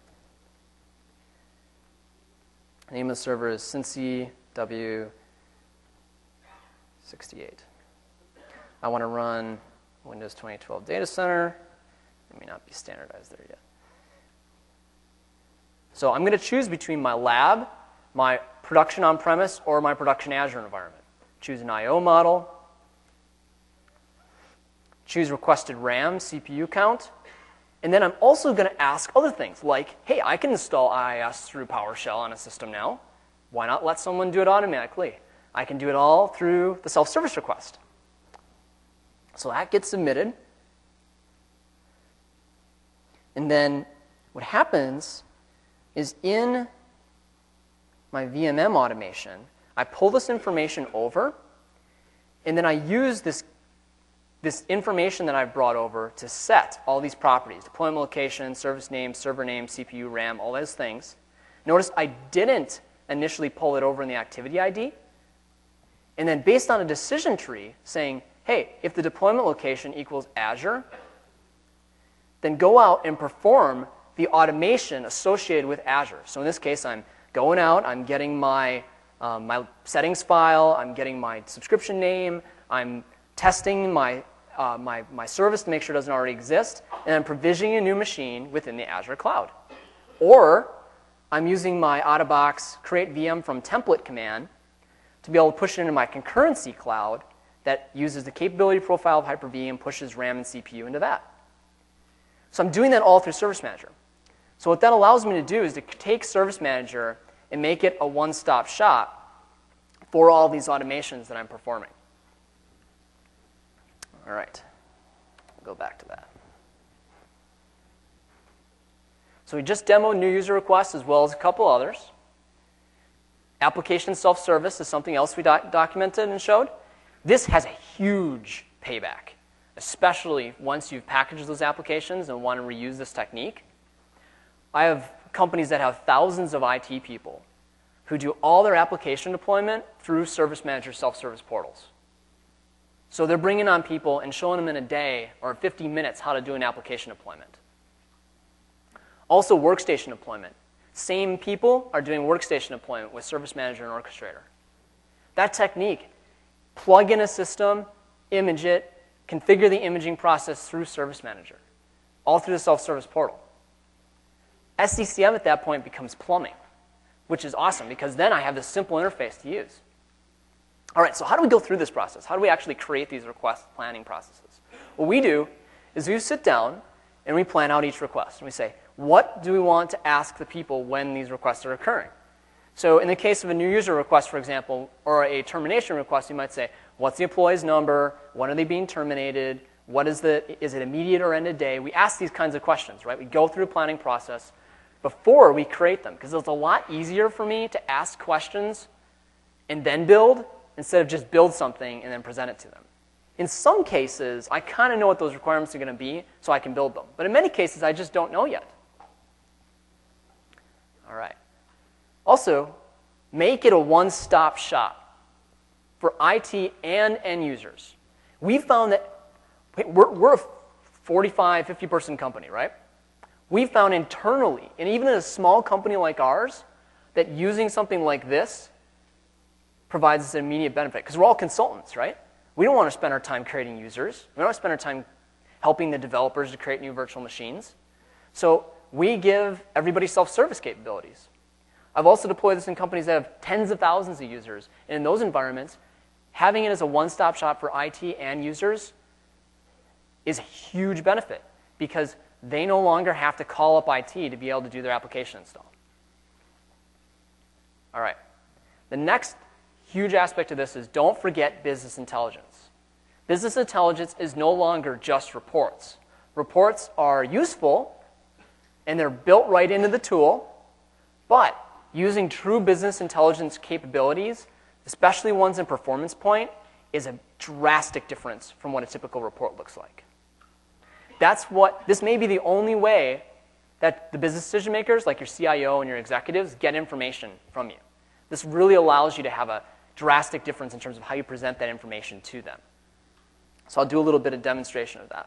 The name of the server is Cincy W68. I want to run Windows 2012 Data Center. It may not be standardized there yet. So I'm going to choose between my lab, my production on-premise, or my production Azure environment. Choose an I/O model. Choose requested RAM, CPU count. And then I'm also going to ask other things like, hey, I can install IIS through PowerShell on a system now. Why not let someone do it automatically? I can do it all through the self-service request. So that gets submitted. And then what happens is in my VMM automation, I pull this information over, and then I use this information that I've brought over to set all these properties, deployment location, service name, server name, CPU, RAM, all those things. Notice I didn't initially pull it over in the activity ID. And then based on a decision tree saying, hey, if the deployment location equals Azure, then go out and perform the automation associated with Azure. So in this case, I'm going out, I'm getting my settings file, I'm getting my subscription name, I'm testing my service to make sure it doesn't already exist, and I'm provisioning a new machine within the Azure cloud. Or I'm using my out-of-box create VM from template command to be able to push it into my concurrency cloud that uses the capability profile of Hyper-V and pushes RAM and CPU into that. So I'm doing that all through Service Manager. So what that allows me to do is to take Service Manager and make it a one-stop shop for all these automations that I'm performing. All right, we'll go back to that. So we just demoed new user requests as well as a couple others. Application self-service is something else we documented and showed. This has a huge payback, especially once you've packaged those applications and want to reuse this technique. I have companies that have thousands of IT people who do all their application deployment through Service Manager self-service portals. So they're bringing on people and showing them in a day or 50 minutes how to do an application deployment. Also, workstation deployment. Same people are doing workstation deployment with Service Manager and Orchestrator. That technique, plug in a system, image it, configure the imaging process through Service Manager, all through the self-service portal. SCCM at that point becomes plumbing, which is awesome because then I have this simple interface to use. All right, so how do we go through this process? How do we actually create these request planning processes? What we do is we sit down and we plan out each request. And we say, what do we want to ask the people when these requests are occurring? So in the case of a new user request, for example, or a termination request, you might say, what's the employee's number? When are they being terminated? Is it immediate or end of day? We ask these kinds of questions, right? We go through the planning process before we create them, because it's a lot easier for me to ask questions and then build instead of just build something and then present it to them. In some cases, I kind of know what those requirements are going to be, so I can build them. But in many cases, I just don't know yet. All right. Also, make it a one-stop shop for IT and end users. We've found that we're a 45, 50-person company, right? We found internally, and even in a small company like ours, that using something like this provides us an immediate benefit. Because we're all consultants, right? We don't want to spend our time creating users. We don't want to spend our time helping the developers to create new virtual machines. So we give everybody self-service capabilities. I've also deployed this in companies that have tens of thousands of users. And in those environments, having it as a one-stop shop for IT and users is a huge benefit because they no longer have to call up IT to be able to do their application install. All right. The next huge aspect of this is don't forget business intelligence. Business intelligence is no longer just reports. Reports are useful, and they're built right into the tool, but using true business intelligence capabilities, especially ones in Performance Point, is a drastic difference from what a typical report looks like. This may be the only way that the business decision makers, like your CIO and your executives, get information from you. This really allows you to have a drastic difference in terms of how you present that information to them. So I'll do a little bit of demonstration of that.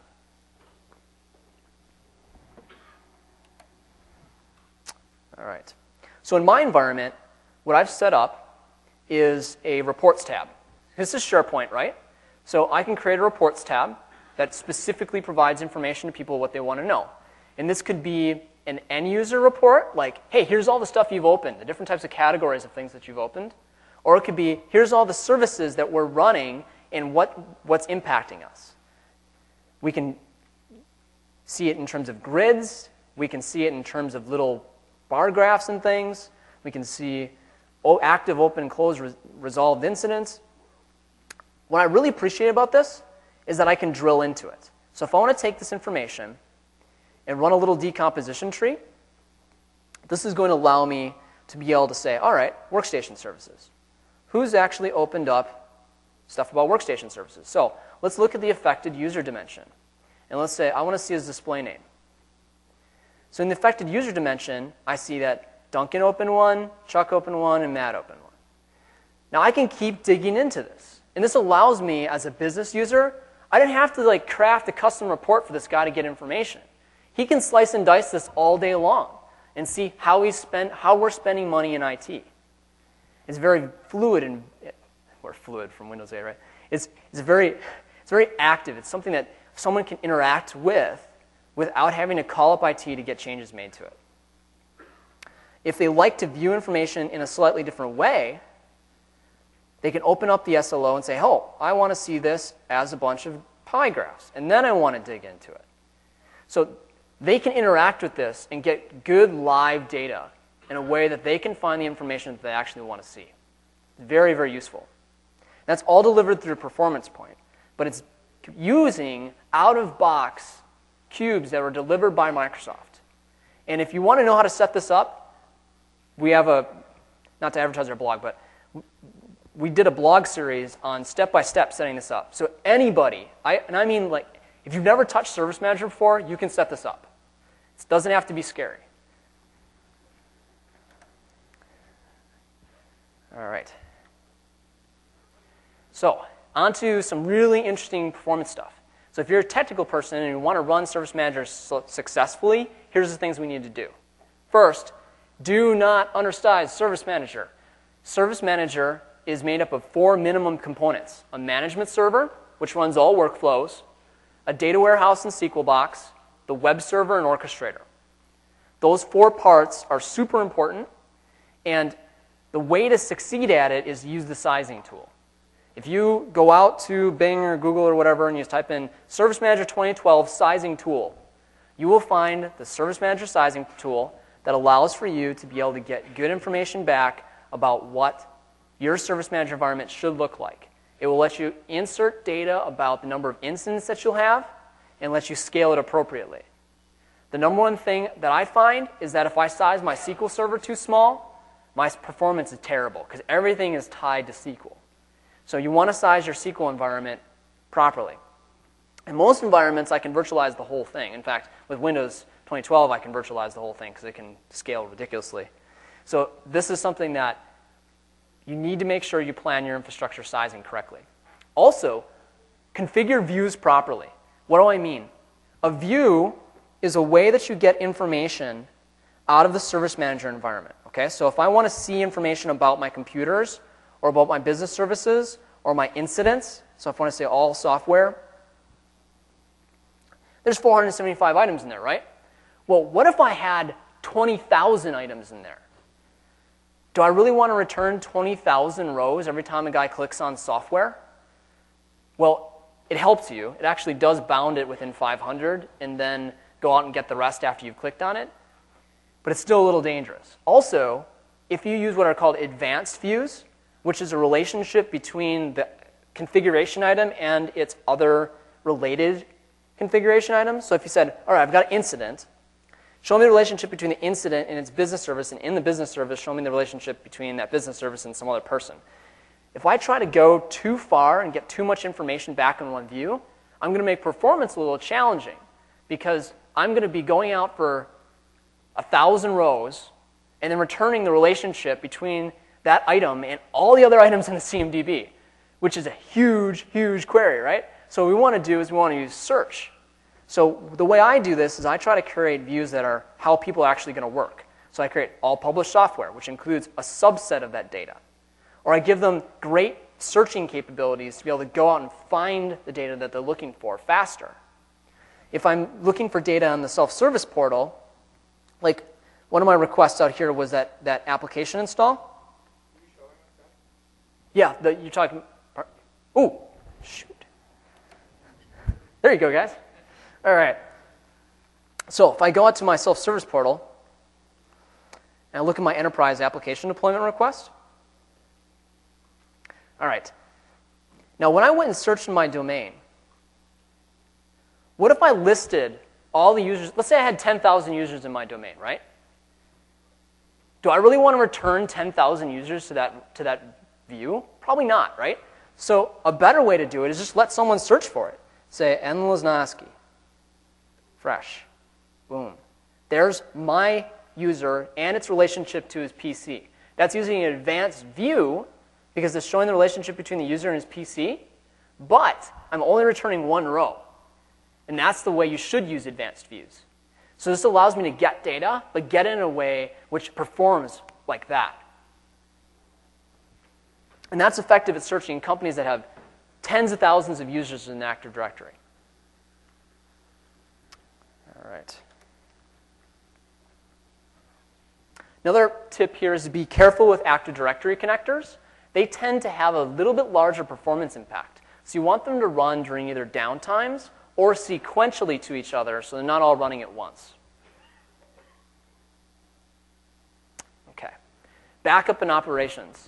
All right. So in my environment, what I've set up is a reports tab. This is SharePoint, right? So I can create a reports tab that specifically provides information to people what they want to know. And this could be an end user report, like, hey, here's all the stuff you've opened, the different types of categories of things that you've opened. Or it could be, here's all the services that we're running and what's impacting us. We can see it in terms of grids. We can see it in terms of little bar graphs and things. We can see active, open, closed, resolved incidents. What I really appreciate about this is that I can drill into it. So if I want to take this information and run a little decomposition tree, this is going to allow me to be able to say, all right, workstation services. Who's actually opened up stuff about workstation services? So let's look at the affected user dimension. And let's say I want to see his display name. So in the affected user dimension, I see that Duncan opened one, Chuck opened one, and Matt opened one. Now I can keep digging into this. And this allows me, as a business user, I didn't have to craft a custom report for this guy to get information. He can slice and dice this all day long and see how we're spending money in IT. It's very fluid, or fluid from Windows 8, right? It's very active. It's something that someone can interact with without having to call up IT to get changes made to it. If they like to view information in a slightly different way, they can open up the SLO and say, oh, I want to see this as a bunch of pie graphs, and then I want to dig into it. So they can interact with this and get good live data in a way that they can find the information that they actually want to see. Very, very useful. That's all delivered through Performance Point, but it's using out-of-box cubes that were delivered by Microsoft. And if you want to know how to set this up, we have not to advertise our blog, but we did a blog series on step-by-step setting this up. So anybody, I mean if you've never touched Service Manager before, you can set this up. It doesn't have to be scary. All right. So on to some really interesting performance stuff. So if you're a technical person and you want to run Service Manager successfully, here's the things we need to do. First, do not undersize Service Manager. Service Manager is made up of 4 minimum components: a management server, which runs all workflows, a data warehouse and SQL box, the web server, and orchestrator. Those 4 parts are super important, and the way to succeed at it is to use the sizing tool. If you go out to Bing or Google or whatever and you type in Service Manager 2012 sizing tool, you will find the Service Manager sizing tool that allows for you to be able to get good information back about what your Service Manager environment should look like. It will let you insert data about the number of incidents that you'll have and let you scale it appropriately. The number one thing that I find is that if I size my SQL server too small, my performance is terrible because everything is tied to SQL. So you want to size your SQL environment properly. In most environments, I can virtualize the whole thing. In fact, with Windows 2012, I can virtualize the whole thing because it can scale ridiculously. So this is something that you need to make sure you plan your infrastructure sizing correctly. Also, configure views properly. What do I mean? A view is a way that you get information out of the Service Manager environment. Okay? So if I want to see information about my computers or about my business services or my incidents, so if I want to say all software, there's 475 items in there, right? Well, what if I had 20,000 items in there? Do I really want to return 20,000 rows every time a guy clicks on software? Well, it helps you. It actually does bound it within 500 and then go out and get the rest after you've clicked on it. But it's still a little dangerous. Also, if you use what are called advanced views, which is a relationship between the configuration item and its other related configuration items. So if you said, all right, I've got an incident, show me the relationship between the incident and its business service, and in the business service, show me the relationship between that business service and some other person. If I try to go too far and get too much information back in one view, I'm going to make performance a little challenging because I'm going to be going out for 1,000 rows and then returning the relationship between that item and all the other items in the CMDB, which is a huge, huge query, right? So what we want to do is we want to use search. So the way I do this is I try to create views that are how people are actually going to work. So I create all published software, which includes a subset of that data. Or I give them great searching capabilities to be able to go out and find the data that they're looking for faster. If I'm looking for data on the self-service portal, like one of my requests out here was that application install. Yeah, you're talking. Ooh, shoot. There you go, guys. All right. So if I go out to my self-service portal and I look at my enterprise application deployment request. All right. Now, when I went and searched in my domain, what if I listed all the users? Let's say I had 10,000 users in my domain, right? Do I really want to return 10,000 users to that view? Probably not, right? So a better way to do it is just let someone search for it. Say, N. Lesnosky, fresh, boom. There's my user and its relationship to his PC. That's using an advanced view because it's showing the relationship between the user and his PC, but I'm only returning one row. And that's the way you should use advanced views. So this allows me to get data, but get it in a way which performs like that. And that's effective at searching companies that have tens of thousands of users in an Active Directory. All right. Another tip here is to be careful with Active Directory connectors. They tend to have a little bit larger performance impact. So you want them to run during either downtimes or sequentially to each other so they're not all running at once. Okay. Backup and operations.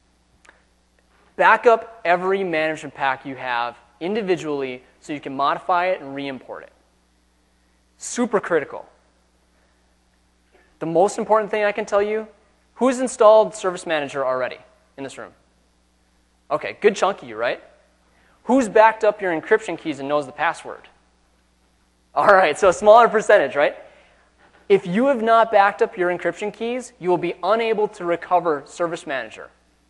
Backup every management pack you have individually so you can modify it and re-import it. Super critical. The most important thing I can tell you, who's installed Service Manager already in this room? Okay, good chunk of you, right? Who's backed up your encryption keys and knows the password? All right, so a smaller percentage, right? If you have not backed up your encryption keys, you will be unable to recover Service Manager.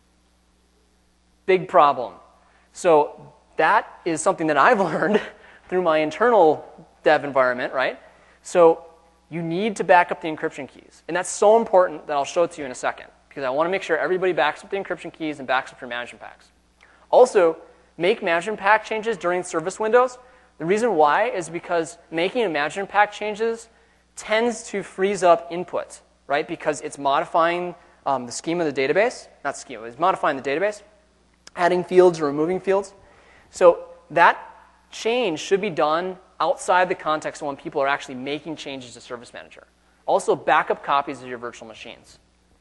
Big problem. So that is something that I've learned through my internal dev environment, right? So you need to back up the encryption keys. And that's so important that I'll show it to you in a second because I want to make sure everybody backs up the encryption keys and backs up your management packs. Also, make management pack changes during service windows. The reason why is because making a management pack changes tends to freeze up input, right? Because it's modifying the schema of the database. Not schema, it's modifying the database, adding fields or removing fields. So that change should be done outside the context of when people are actually making changes to Service Manager. Also, backup copies of your virtual machines.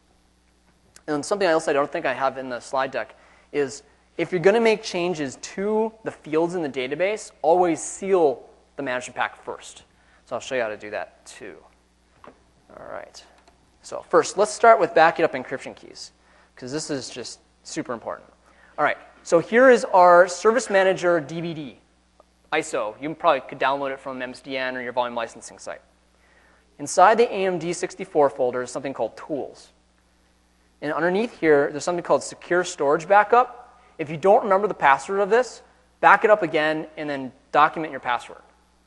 And something else I don't think I have in the slide deck is if you're going to make changes to the fields in the database, always seal the management pack first. So I'll show you how to do that too. All right. So first, let's start with backing up encryption keys because this is just super important. All right. So here is our Service Manager DVD, ISO. You probably could download it from MSDN or your volume licensing site. Inside the AMD64 folder is something called Tools. And underneath here, there's something called Secure Storage Backup. If you don't remember the password of this, back it up again and then document your password.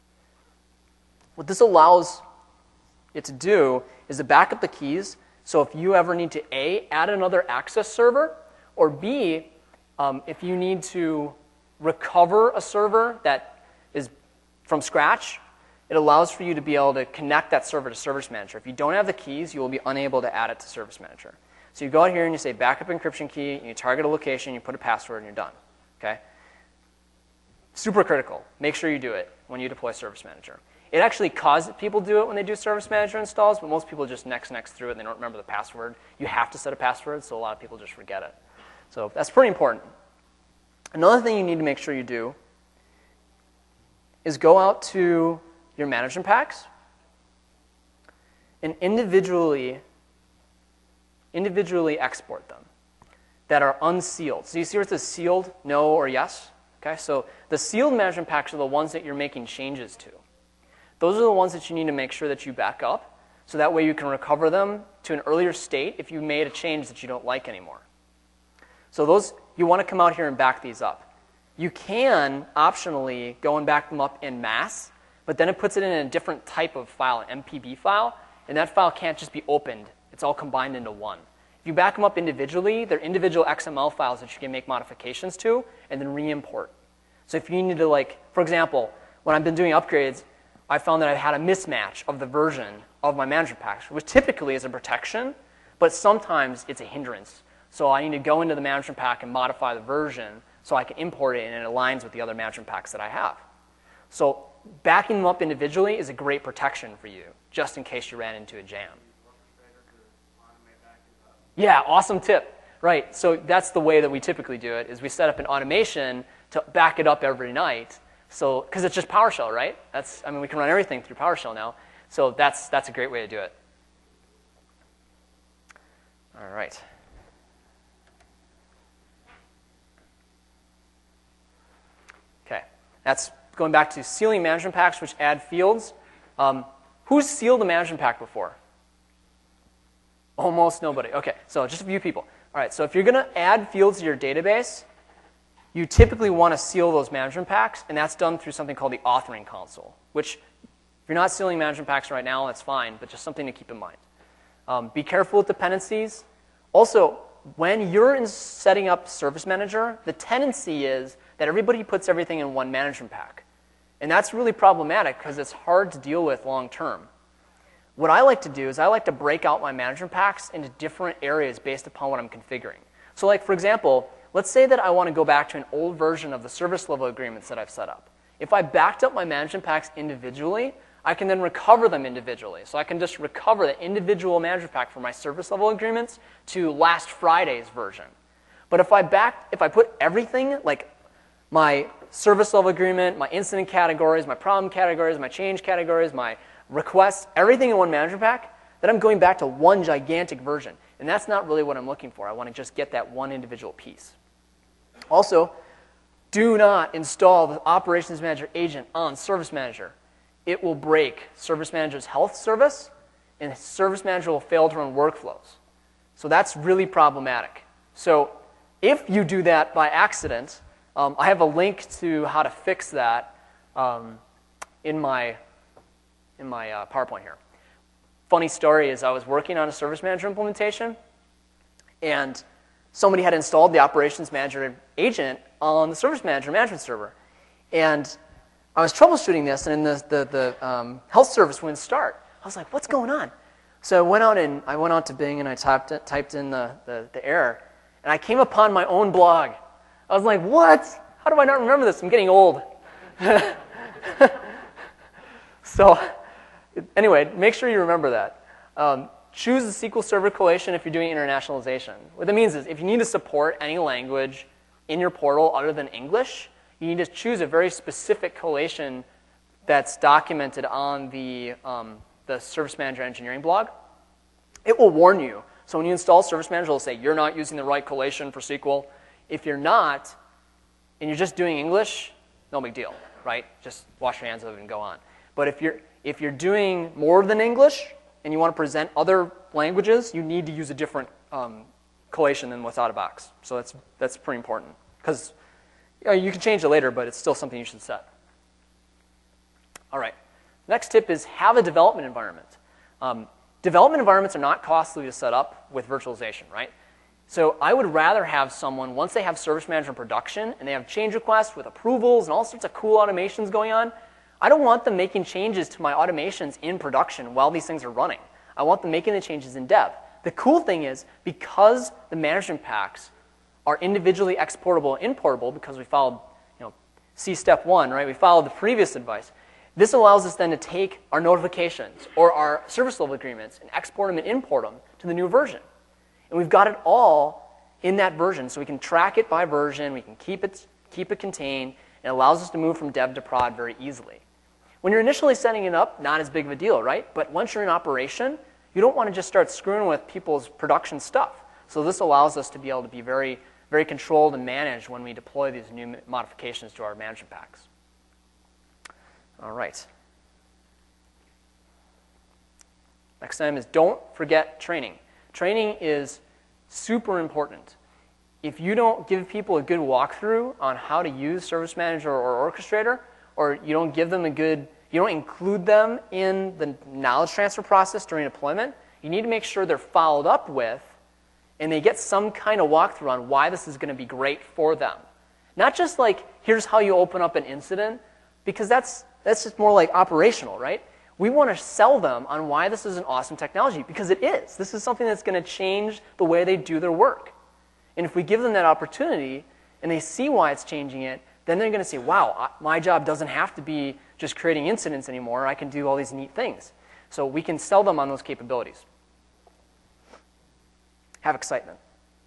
What this allows it to do is to back up the keys. So if you ever need to A, add another access server, or B, if you need to recover a server that is from scratch, it allows for you to be able to connect that server to Service Manager. If you don't have the keys, you will be unable to add it to Service Manager. So you go out here and you say backup encryption key, and you target a location, you put a password, and you're done. Okay? Super critical. Make sure you do it when you deploy Service Manager. It actually causes people to do it when they do Service Manager installs, but most people just next through it and they don't remember the password. You have to set a password, so a lot of people just forget it. So that's pretty important. Another thing you need to make sure you do is go out to your management packs and individually export them that are unsealed. So you see where it says sealed, no, or yes? Okay, so the sealed management packs are the ones that you're making changes to. Those are the ones that you need to make sure that you back up, so that way you can recover them to an earlier state if you made a change that you don't like anymore. So those, you want to come out here and back these up. You can optionally go and back them up en masse, but then it puts it in a different type of file, an MPB file, and that file can't just be opened. It's all combined into one. If you back them up individually, they're individual XML files that you can make modifications to and then re-import. So if you need to, like, for example, when I've been doing upgrades, I found that I've had a mismatch of the version of my management packs, which typically is a protection, but sometimes it's a hindrance. So I need to go into the management pack and modify the version so I can import it and it aligns with the other management packs that I have. So backing them up individually is a great protection for you, just in case you ran into a jam. Yeah, awesome tip. Right, so that's the way that we typically do it, is we set up an automation to back it up every night. So, because it's just PowerShell, right? I mean, we can run everything through PowerShell now. So that's a great way to do it. All right. Okay, that's going back to sealing management packs, which add fields. Who's sealed a management pack before? Almost nobody. Okay, so just a few people. All right, so if you're going to add fields to your database, you typically want to seal those management packs, and that's done through something called the authoring console, which if you're not sealing management packs right now, that's fine, but just something to keep in mind. Be careful with dependencies. Also, when you're setting up Service Manager, the tendency is that everybody puts everything in one management pack. And that's really problematic because it's hard to deal with long term. What I like to do is I like to break out my management packs into different areas based upon what I'm configuring. So like, for example, let's say that I want to go back to an old version of the service level agreements that I've set up. If I backed up my management packs individually, I can then recover them individually. So I can just recover the individual management pack for my service level agreements to last Friday's version. But if I put everything, like my service level agreement, my incident categories, my problem categories, my change categories, my requests, everything in one management pack, then I'm going back to one gigantic version. And that's not really what I'm looking for. I want to just get that one individual piece. Also, do not install the Operations Manager agent on Service Manager. It will break Service Manager's health service, and Service Manager will fail to run workflows. So that's really problematic. So if you do that by accident, I have a link to how to fix that in my PowerPoint here. Funny story is I was working on a Service Manager implementation, and somebody had installed the Operations Manager agent on the Service Manager management server. And I was troubleshooting this, and the health service wouldn't start. I was like, what's going on? So I went out to Bing, and I typed in the error, and I came upon my own blog. I was like, what? How do I not remember this? I'm getting old. So anyway, make sure you remember that. Choose the SQL Server collation if you're doing internationalization. What that means is if you need to support any language in your portal other than English, you need to choose a very specific collation that's documented on the Service Manager Engineering blog. It will warn you. So when you install Service Manager, it'll say, you're not using the right collation for SQL. If you're not, and you're just doing English, no big deal, right? Just wash your hands of it and go on. But if you're doing more than English and you want to present other languages, you need to use a different collation than what's out of box. So that's pretty important. Because you can change it later, but it's still something you should set. All right. Next tip is have a development environment. Development environments are not costly to set up with virtualization, right? So I would rather have someone, once they have Service Manager in production and they have change requests with approvals and all sorts of cool automations going on, I don't want them making changes to my automations in production while these things are running. I want them making the changes in dev. The cool thing is, because the management packs are individually exportable and importable, because we followed C step 1, right? We followed the previous advice. This allows us then to take our notifications or our service level agreements and export them and import them to the new version. And we've got it all in that version. So we can track it by version, we can keep it contained, and it allows us to move from dev to prod very easily. When you're initially setting it up, not as big of a deal, right? But once you're in operation, you don't want to just start screwing with people's production stuff. So this allows us to be able to be very, very controlled and managed when we deploy these new modifications to our management packs. All right. Next item is don't forget training. Training is super important. If you don't give people a good walkthrough on how to use Service Manager or Orchestrator, or you don't give them you don't include them in the knowledge transfer process during deployment, you need to make sure they're followed up with and they get some kind of walkthrough on why this is going to be great for them. Not just like, here's how you open up an incident, because that's just more like operational, right? We want to sell them on why this is an awesome technology, because it is. This is something that's going to change the way they do their work. And if we give them that opportunity and they see why it's changing it, then they're going to say, wow, my job doesn't have to be just creating incidents anymore. I can do all these neat things. So we can sell them on those capabilities. Have excitement.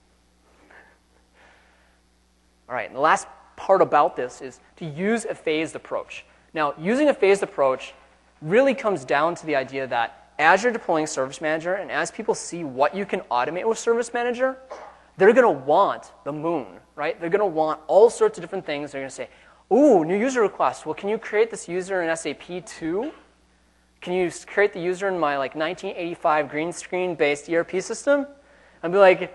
All right, and the last part about this is to use a phased approach. Now, using a phased approach really comes down to the idea that as you're deploying Service Manager and as people see what you can automate with Service Manager, they're going to want the moon, right? They're going to want all sorts of different things. They're going to say, ooh, new user request. Well, can you create this user in SAP too? Can you create the user in my 1985 green screen-based ERP system? I'd be like,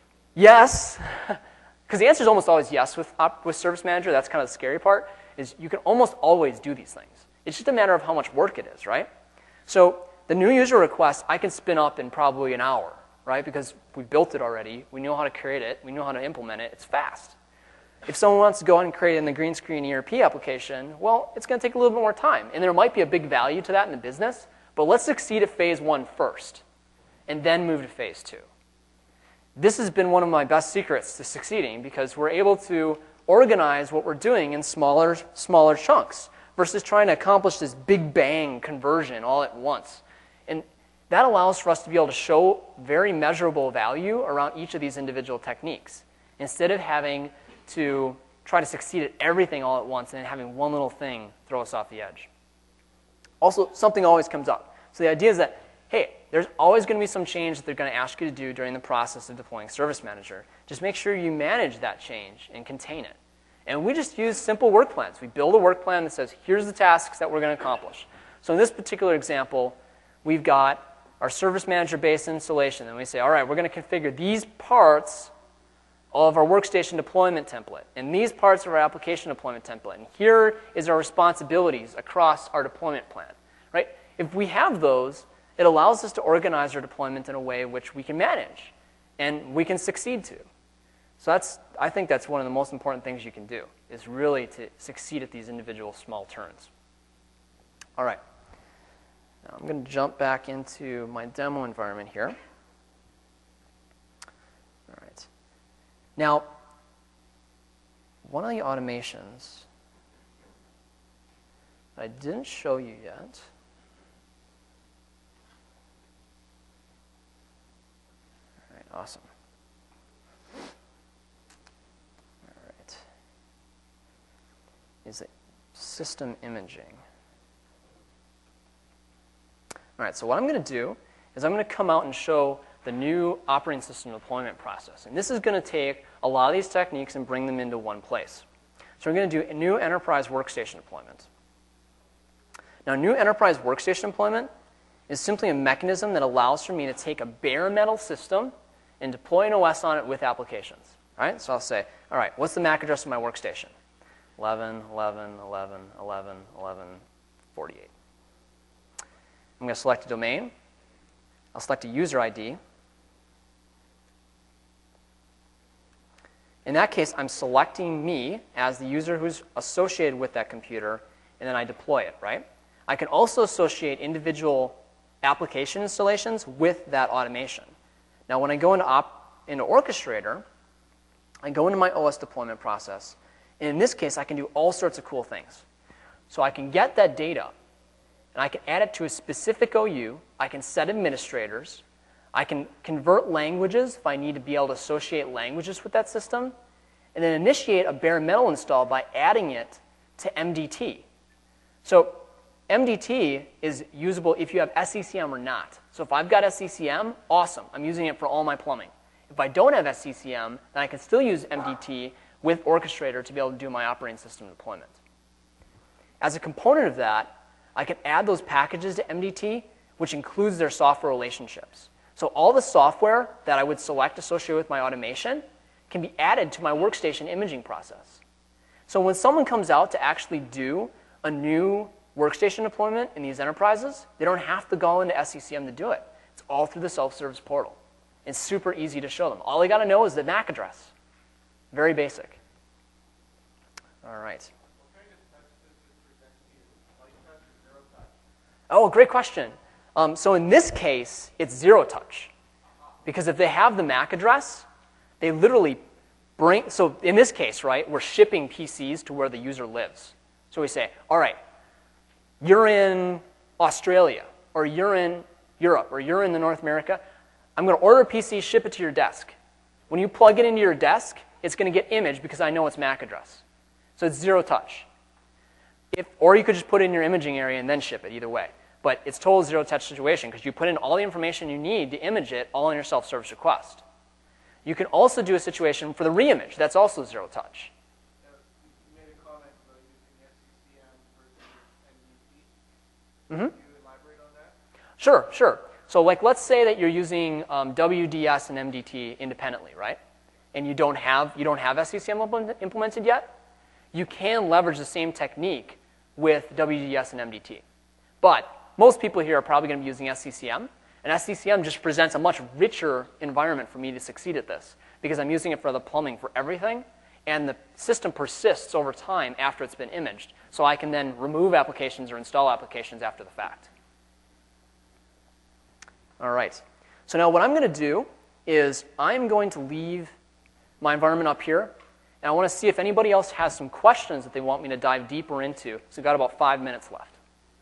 yes. Because the answer is almost always yes with Service Manager. That's kind of the scary part, is you can almost always do these things. It's just a matter of how much work it is, right? So the new user request I can spin up in probably an hour, right? Because we built it already. We know how to create it. We know how to implement it. It's fast. If someone wants to go ahead and create it in the green screen ERP application, well, it's going to take a little bit more time. And there might be a big value to that in the business, but let's succeed at phase 1 first, and then move to phase 2. This has been one of my best secrets to succeeding, because we're able to organize what we're doing in smaller chunks versus trying to accomplish this big bang conversion all at once. And that allows for us to be able to show very measurable value around each of these individual techniques, instead of having to try to succeed at everything all at once and then having one little thing throw us off the edge. Also, something always comes up. So the idea is that, hey, there's always going to be some change that they're going to ask you to do during the process of deploying Service Manager. Just make sure you manage that change and contain it. And we just use simple work plans. We build a work plan that says, here's the tasks that we're going to accomplish. So in this particular example, we've got our Service Manager-based installation. And we say, all right, we're going to configure these parts of our workstation deployment template, and these parts of our application deployment template. And here is our responsibilities across our deployment plan, right? If we have those, it allows us to organize our deployment in a way which we can manage and we can succeed to. So I think that's one of the most important things you can do, is really to succeed at these individual small turns. All right. Now I'm going to jump back into my demo environment here. All right. Now, one of the automations that I didn't show you yet awesome. All right. Is it system imaging? All right, so what I'm going to do is I'm going to come out and show the new operating system deployment process. And this is going to take a lot of these techniques and bring them into one place. So we're going to do a new enterprise workstation deployment. Now, new enterprise workstation deployment is simply a mechanism that allows for me to take a bare metal system and deploy an OS on it with applications. All right? So I'll say, all right, what's the MAC address of my workstation? 11, 11, 11, 11, 11, 48. I'm going to select a domain. I'll select a user ID. In that case, I'm selecting me as the user who's associated with that computer, and then I deploy it, right? I can also associate individual application installations with that automation. Now, when I go into Orchestrator, I go into my OS deployment process. And in this case, I can do all sorts of cool things. So I can get that data, and I can add it to a specific OU. I can set administrators. I can convert languages if I need to be able to associate languages with that system, and then initiate a bare metal install by adding it to MDT. So MDT is usable if you have SCCM or not. So if I've got SCCM, awesome. I'm using it for all my plumbing. If I don't have SCCM, then I can still use MDT with Orchestrator to be able to do my operating system deployment. As a component of that, I can add those packages to MDT, which includes their software relationships. So all the software that I would select associated with my automation can be added to my workstation imaging process. So when someone comes out to actually do a new workstation deployment in these enterprises, they don't have to go into SCCM to do it. It's all through the self-service portal. It's super easy to show them. All they got to know is the MAC address. Very basic. All right. Oh, great question. So in this case, it's zero touch. Because if they have the MAC address, they literally bring, so in this case, right, we're shipping PCs to where the user lives. So we say, all right, you're in Australia, or you're in Europe, or you're in the North America. I'm going to order a PC, ship it to your desk. When you plug it into your desk, it's going to get imaged because I know its MAC address. So it's zero touch. Or you could just put it in your imaging area and then ship it, either way. But it's total zero touch situation because you put in all the information you need to image it all in your self-service request. You can also do a situation for the reimage. That's also zero touch. You made a comment about using SCCM versus MDT. Mm-hmm. Can you elaborate on that? Sure. So like, let's say that you're using WDS and MDT independently, right? And you don't have SCCM implemented yet. You can leverage the same technique with WDS and MDT. But most people here are probably going to be using SCCM. And SCCM just presents a much richer environment for me to succeed at this because I'm using it for the plumbing for everything. And the system persists over time after it's been imaged. So I can then remove applications or install applications after the fact. All right. So now what I'm going to do is I'm going to leave my environment up here. And I want to see if anybody else has some questions that they want me to dive deeper into. So we've got about 5 minutes left.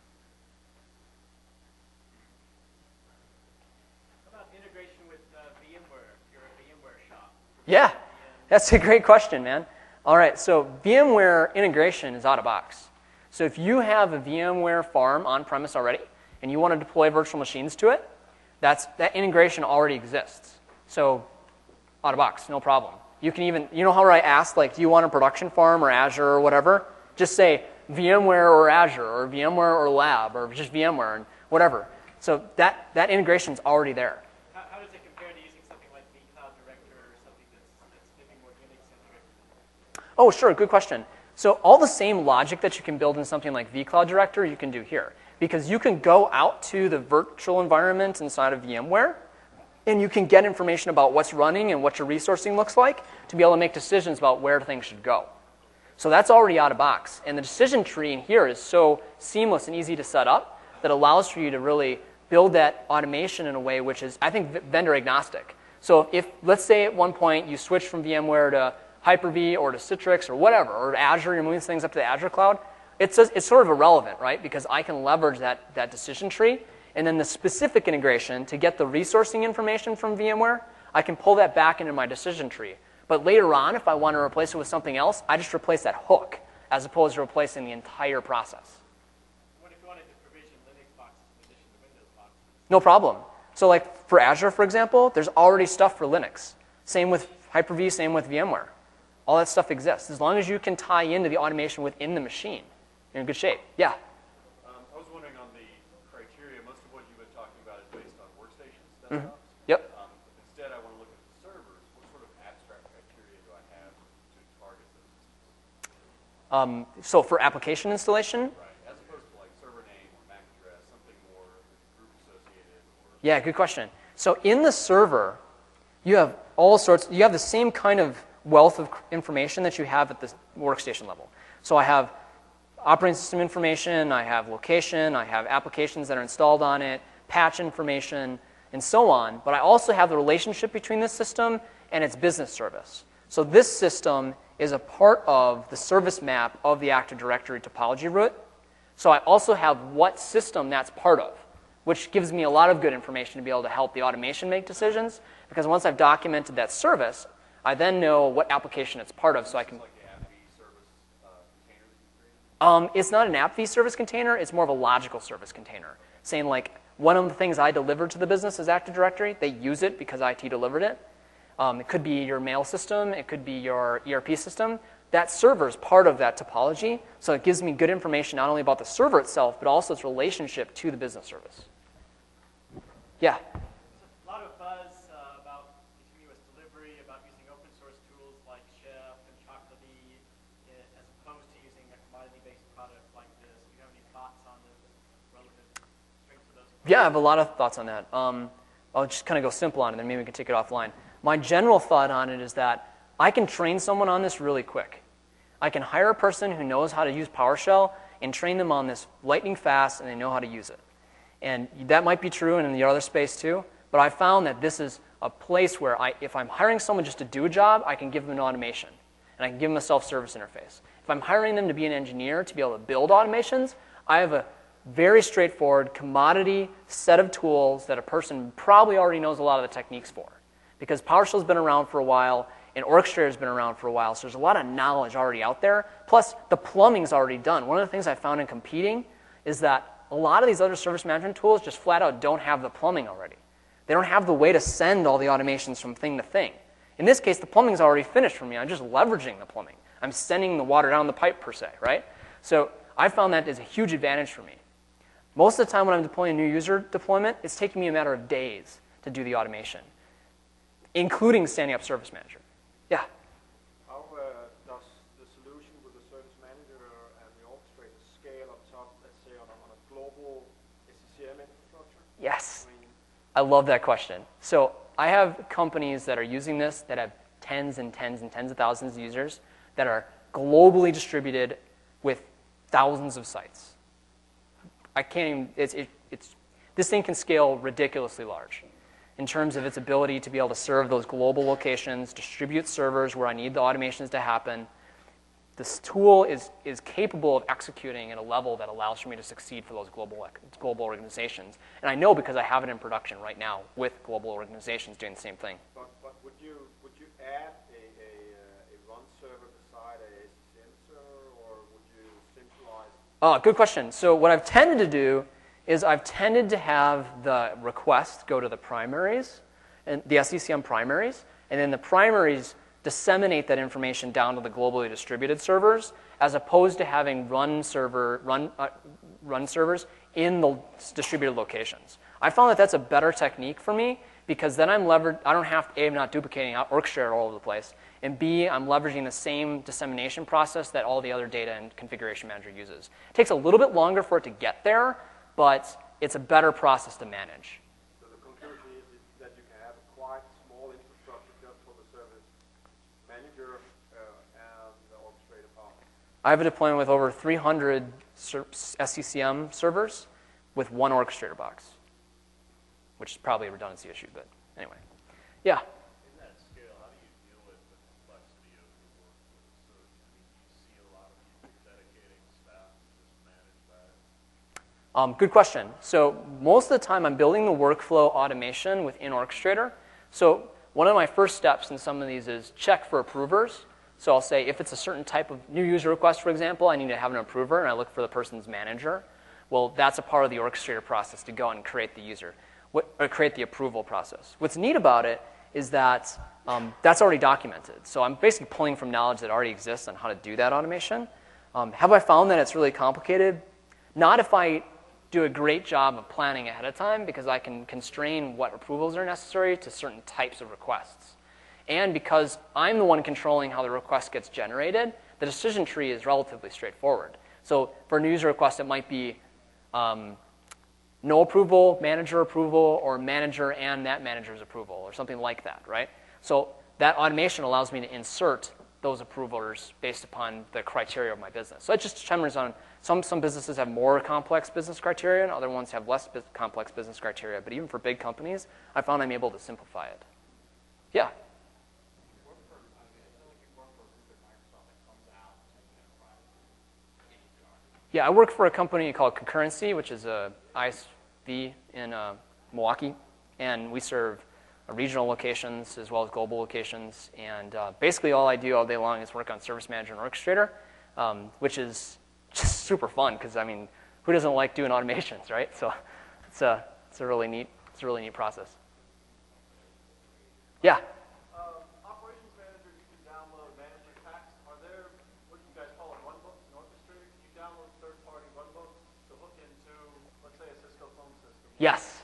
Yeah, that's a great question, man. All right, so VMware integration is out of box. So if you have a VMware farm on-premise already, and you want to deploy virtual machines to it, that integration already exists. So out of box, no problem. You can even, you know how I asked, like, do you want a production farm or Azure or whatever? Just say VMware or Azure or VMware or Lab or just VMware and whatever. So that integration is already there. How does it compare to using something like vCloud Director or something that's maybe more Unix-centric? Oh, sure, good question. So all the same logic that you can build in something like vCloud Director, you can do here. Because you can go out to the virtual environment inside of VMware, and you can get information about what's running and what your resourcing looks like to be able to make decisions about where things should go. So that's already out of box. And the decision tree in here is so seamless and easy to set up that allows for you to really build that automation in a way which is, I think, vendor agnostic. So if, let's say at one point you switch from VMware to Hyper-V or to Citrix or whatever, or Azure, you're moving things up to the Azure cloud, it's sort of irrelevant, right? Because I can leverage that decision tree, and then the specific integration to get the resourcing information from VMware, I can pull that back into my decision tree. But later on, if I want to replace it with something else, I just replace that hook, as opposed to replacing the entire process. What if you wanted to provision Linux boxes in addition to Windows boxes? No problem. So like for Azure, for example, there's already stuff for Linux. Same with Hyper-V, same with VMware. All that stuff exists. As long as you can tie into the automation within the machine, you're in good shape. Yeah? I was wondering on the criteria, most of what you've been talking about is based on workstations, desktops. Yep. Instead, I want to look at the servers. What sort of abstract criteria do I have to target those? So for application installation? Right, as opposed to like server name or MAC address, something more group associated. Yeah, good question. So in the server, you have all sorts, you have the same kind of wealth of information that you have at the workstation level. So I have operating system information, I have location, I have applications that are installed on it, patch information, and so on. But I also have the relationship between this system and its business service. So this system is a part of the service map of the Active Directory topology root. So I also have what system that's part of, which gives me a lot of good information to be able to help the automation make decisions, because once I've documented that service, I then know what application it's part of, so I can... Like the AppV service container that you created? It's not an AppV service container, it's more of a logical service container, saying like, one of the things I delivered to the business is Active Directory. They use it because IT delivered it. It could be your mail system, it could be your ERP system. That server is part of that topology, so it gives me good information not only about the server itself, but also its relationship to the business service. Yeah? A lot of buzz about continuous delivery, about using open source tools like Chef and Chocolatey, as opposed to using a commodity-based product like this. Do you have any thoughts on the relative strengths of those? Yeah, I have a lot of thoughts on that. I'll just kind of go simple on it, and then maybe we can take it offline. My general thought on it is that I can train someone on this really quick. I can hire a person who knows how to use PowerShell and train them on this lightning fast, and they know how to use it. And that might be true in the other space too, but I found that this is a place where if I'm hiring someone just to do a job, I can give them an automation, and I can give them a self-service interface. If I'm hiring them to be an engineer to be able to build automations, I have a very straightforward commodity set of tools that a person probably already knows a lot of the techniques for. Because PowerShell's been around for a while, and Orchestrator's been around for a while, so there's a lot of knowledge already out there. Plus, the plumbing's already done. One of the things I found in competing is that a lot of these other service management tools just flat out don't have the plumbing already. They don't have the way to send all the automations from thing to thing. In this case, the plumbing's already finished for me. I'm just leveraging the plumbing. I'm sending the water down the pipe, per se, right? So I found that is a huge advantage for me. Most of the time when I'm deploying a new user deployment, it's taking me a matter of days to do the automation, including standing up Service Manager. Yeah? How does the solution with the Service Manager and the Orchestrator scale on top, let's say, on a global SCCM infrastructure? Yes. I mean, I love that question. So I have companies that are using this that have tens and tens and tens of thousands of users that are globally distributed with thousands of sites. I can't even, this thing can scale ridiculously large in terms of its ability to be able to serve those global locations, distribute servers where I need the automations to happen. This tool is capable of executing at a level that allows for me to succeed for those global organizations. And I know because I have it in production right now with global organizations doing the same thing. but would you add a run server beside a SCCM server, or would you centralize? Good question. So what I've tended to do is I've tended to have the request go to the primaries, and the SCCM primaries, and then the primaries disseminate that information down to the globally distributed servers, as opposed to having run servers in the distributed locations. I found that that's a better technique for me, because then I don't have to, A, I'm not duplicating Orchestrator all over the place, and B, I'm leveraging the same dissemination process that all the other data and configuration manager uses. It takes a little bit longer for it to get there, but it's a better process to manage. So the conclusion is that you can have a quite small infrastructure just for the Service Manager and the Orchestrator part. I have a deployment with over 300 SCCM servers with one Orchestrator box, which is probably a redundancy issue, but anyway. Yeah? In that scale, how do you deal with the complexity of your workflow? So, do you see a lot of people dedicating staff to just manage that? Good question. So most of the time I'm building the workflow automation within Orchestrator. So one of my first steps in some of these is check for approvers. So I'll say if it's a certain type of new user request, for example, I need to have an approver, and I look for the person's manager. Well, that's a part of the Orchestrator process to go and create the user, or create the approval process. What's neat about it is that that's already documented. So I'm basically pulling from knowledge that already exists on how to do that automation. Have I found that it's really complicated? Not if I do a great job of planning ahead of time, because I can constrain what approvals are necessary to certain types of requests. And because I'm the one controlling how the request gets generated, the decision tree is relatively straightforward. So for a new user request, it might be no approval, manager approval, or manager and that manager's approval, or something like that, right? So that automation allows me to insert those approvers based upon the criteria of my business. So it just determines on, some businesses have more complex business criteria, and other ones have less complex business criteria. But even for big companies, I found I'm able to simplify it. Yeah? Yeah, I work for a company called Concurrency, which is a V in Milwaukee, and we serve regional locations as well as global locations. And basically all I do all day long is work on Service Manager and Orchestrator, which is just super fun because, I mean, who doesn't like doing automations, right? So it's a really neat process. Yeah. Operations Manager, you can download manager packs. Are there, what do you guys call it, runbooks and Orchestrator? Can you download third-party runbooks to hook into, let's say, a Cisco phone system? Yes.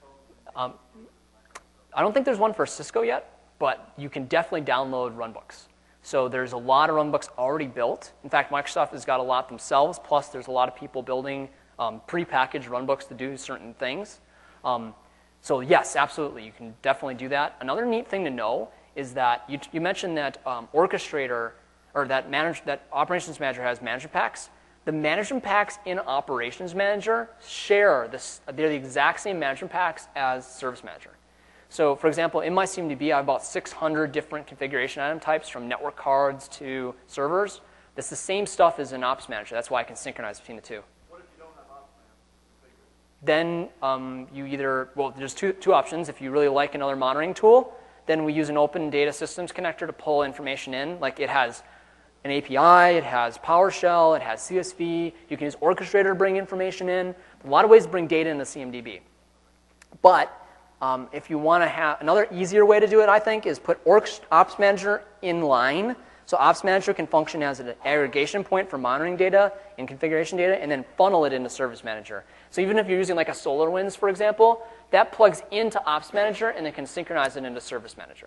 I don't think there's one for Cisco yet, but you can definitely download runbooks. So there's a lot of runbooks already built. In fact, Microsoft has got a lot themselves, plus there's a lot of people building pre-packaged runbooks to do certain things. So yes, absolutely, you can definitely do that. Another neat thing to know is that you mentioned that Orchestrator, or that Operations Manager has management packs. The management packs in Operations Manager share this. They're the exact same management packs as Service Manager. So for example, in my CMDB, I have about 600 different configuration item types from network cards to servers. That's the same stuff as in Ops Manager. That's why I can synchronize between the two. What if you don't have Ops Manager configured? Then you either, well, there's two options. If you really like another monitoring tool, then we use an open data systems connector to pull information in. Like it has an API, it has PowerShell, it has CSV. You can use Orchestrator to bring information in. A lot of ways to bring data in the CMDB. But if you want to have another easier way to do it, I think, is put Ops Manager in line. So Ops Manager can function as an aggregation point for monitoring data and configuration data, and then funnel it into Service Manager. So even if you're using like a SolarWinds, for example, that plugs into Ops Manager and then can synchronize it into Service Manager.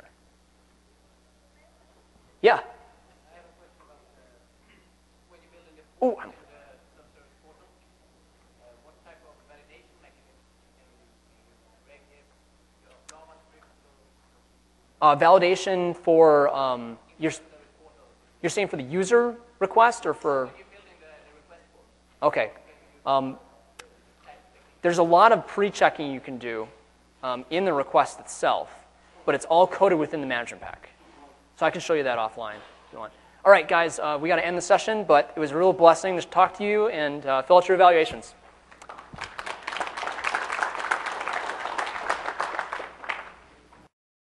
Yeah. Oh. Validation for you're saying for the user request or for? Okay. There's a lot of pre-checking you can do in the request itself, but it's all coded within the management pack. So I can show you that offline if you want. All right, guys, we got to end the session, but it was a real blessing to talk to you and fill out your evaluations.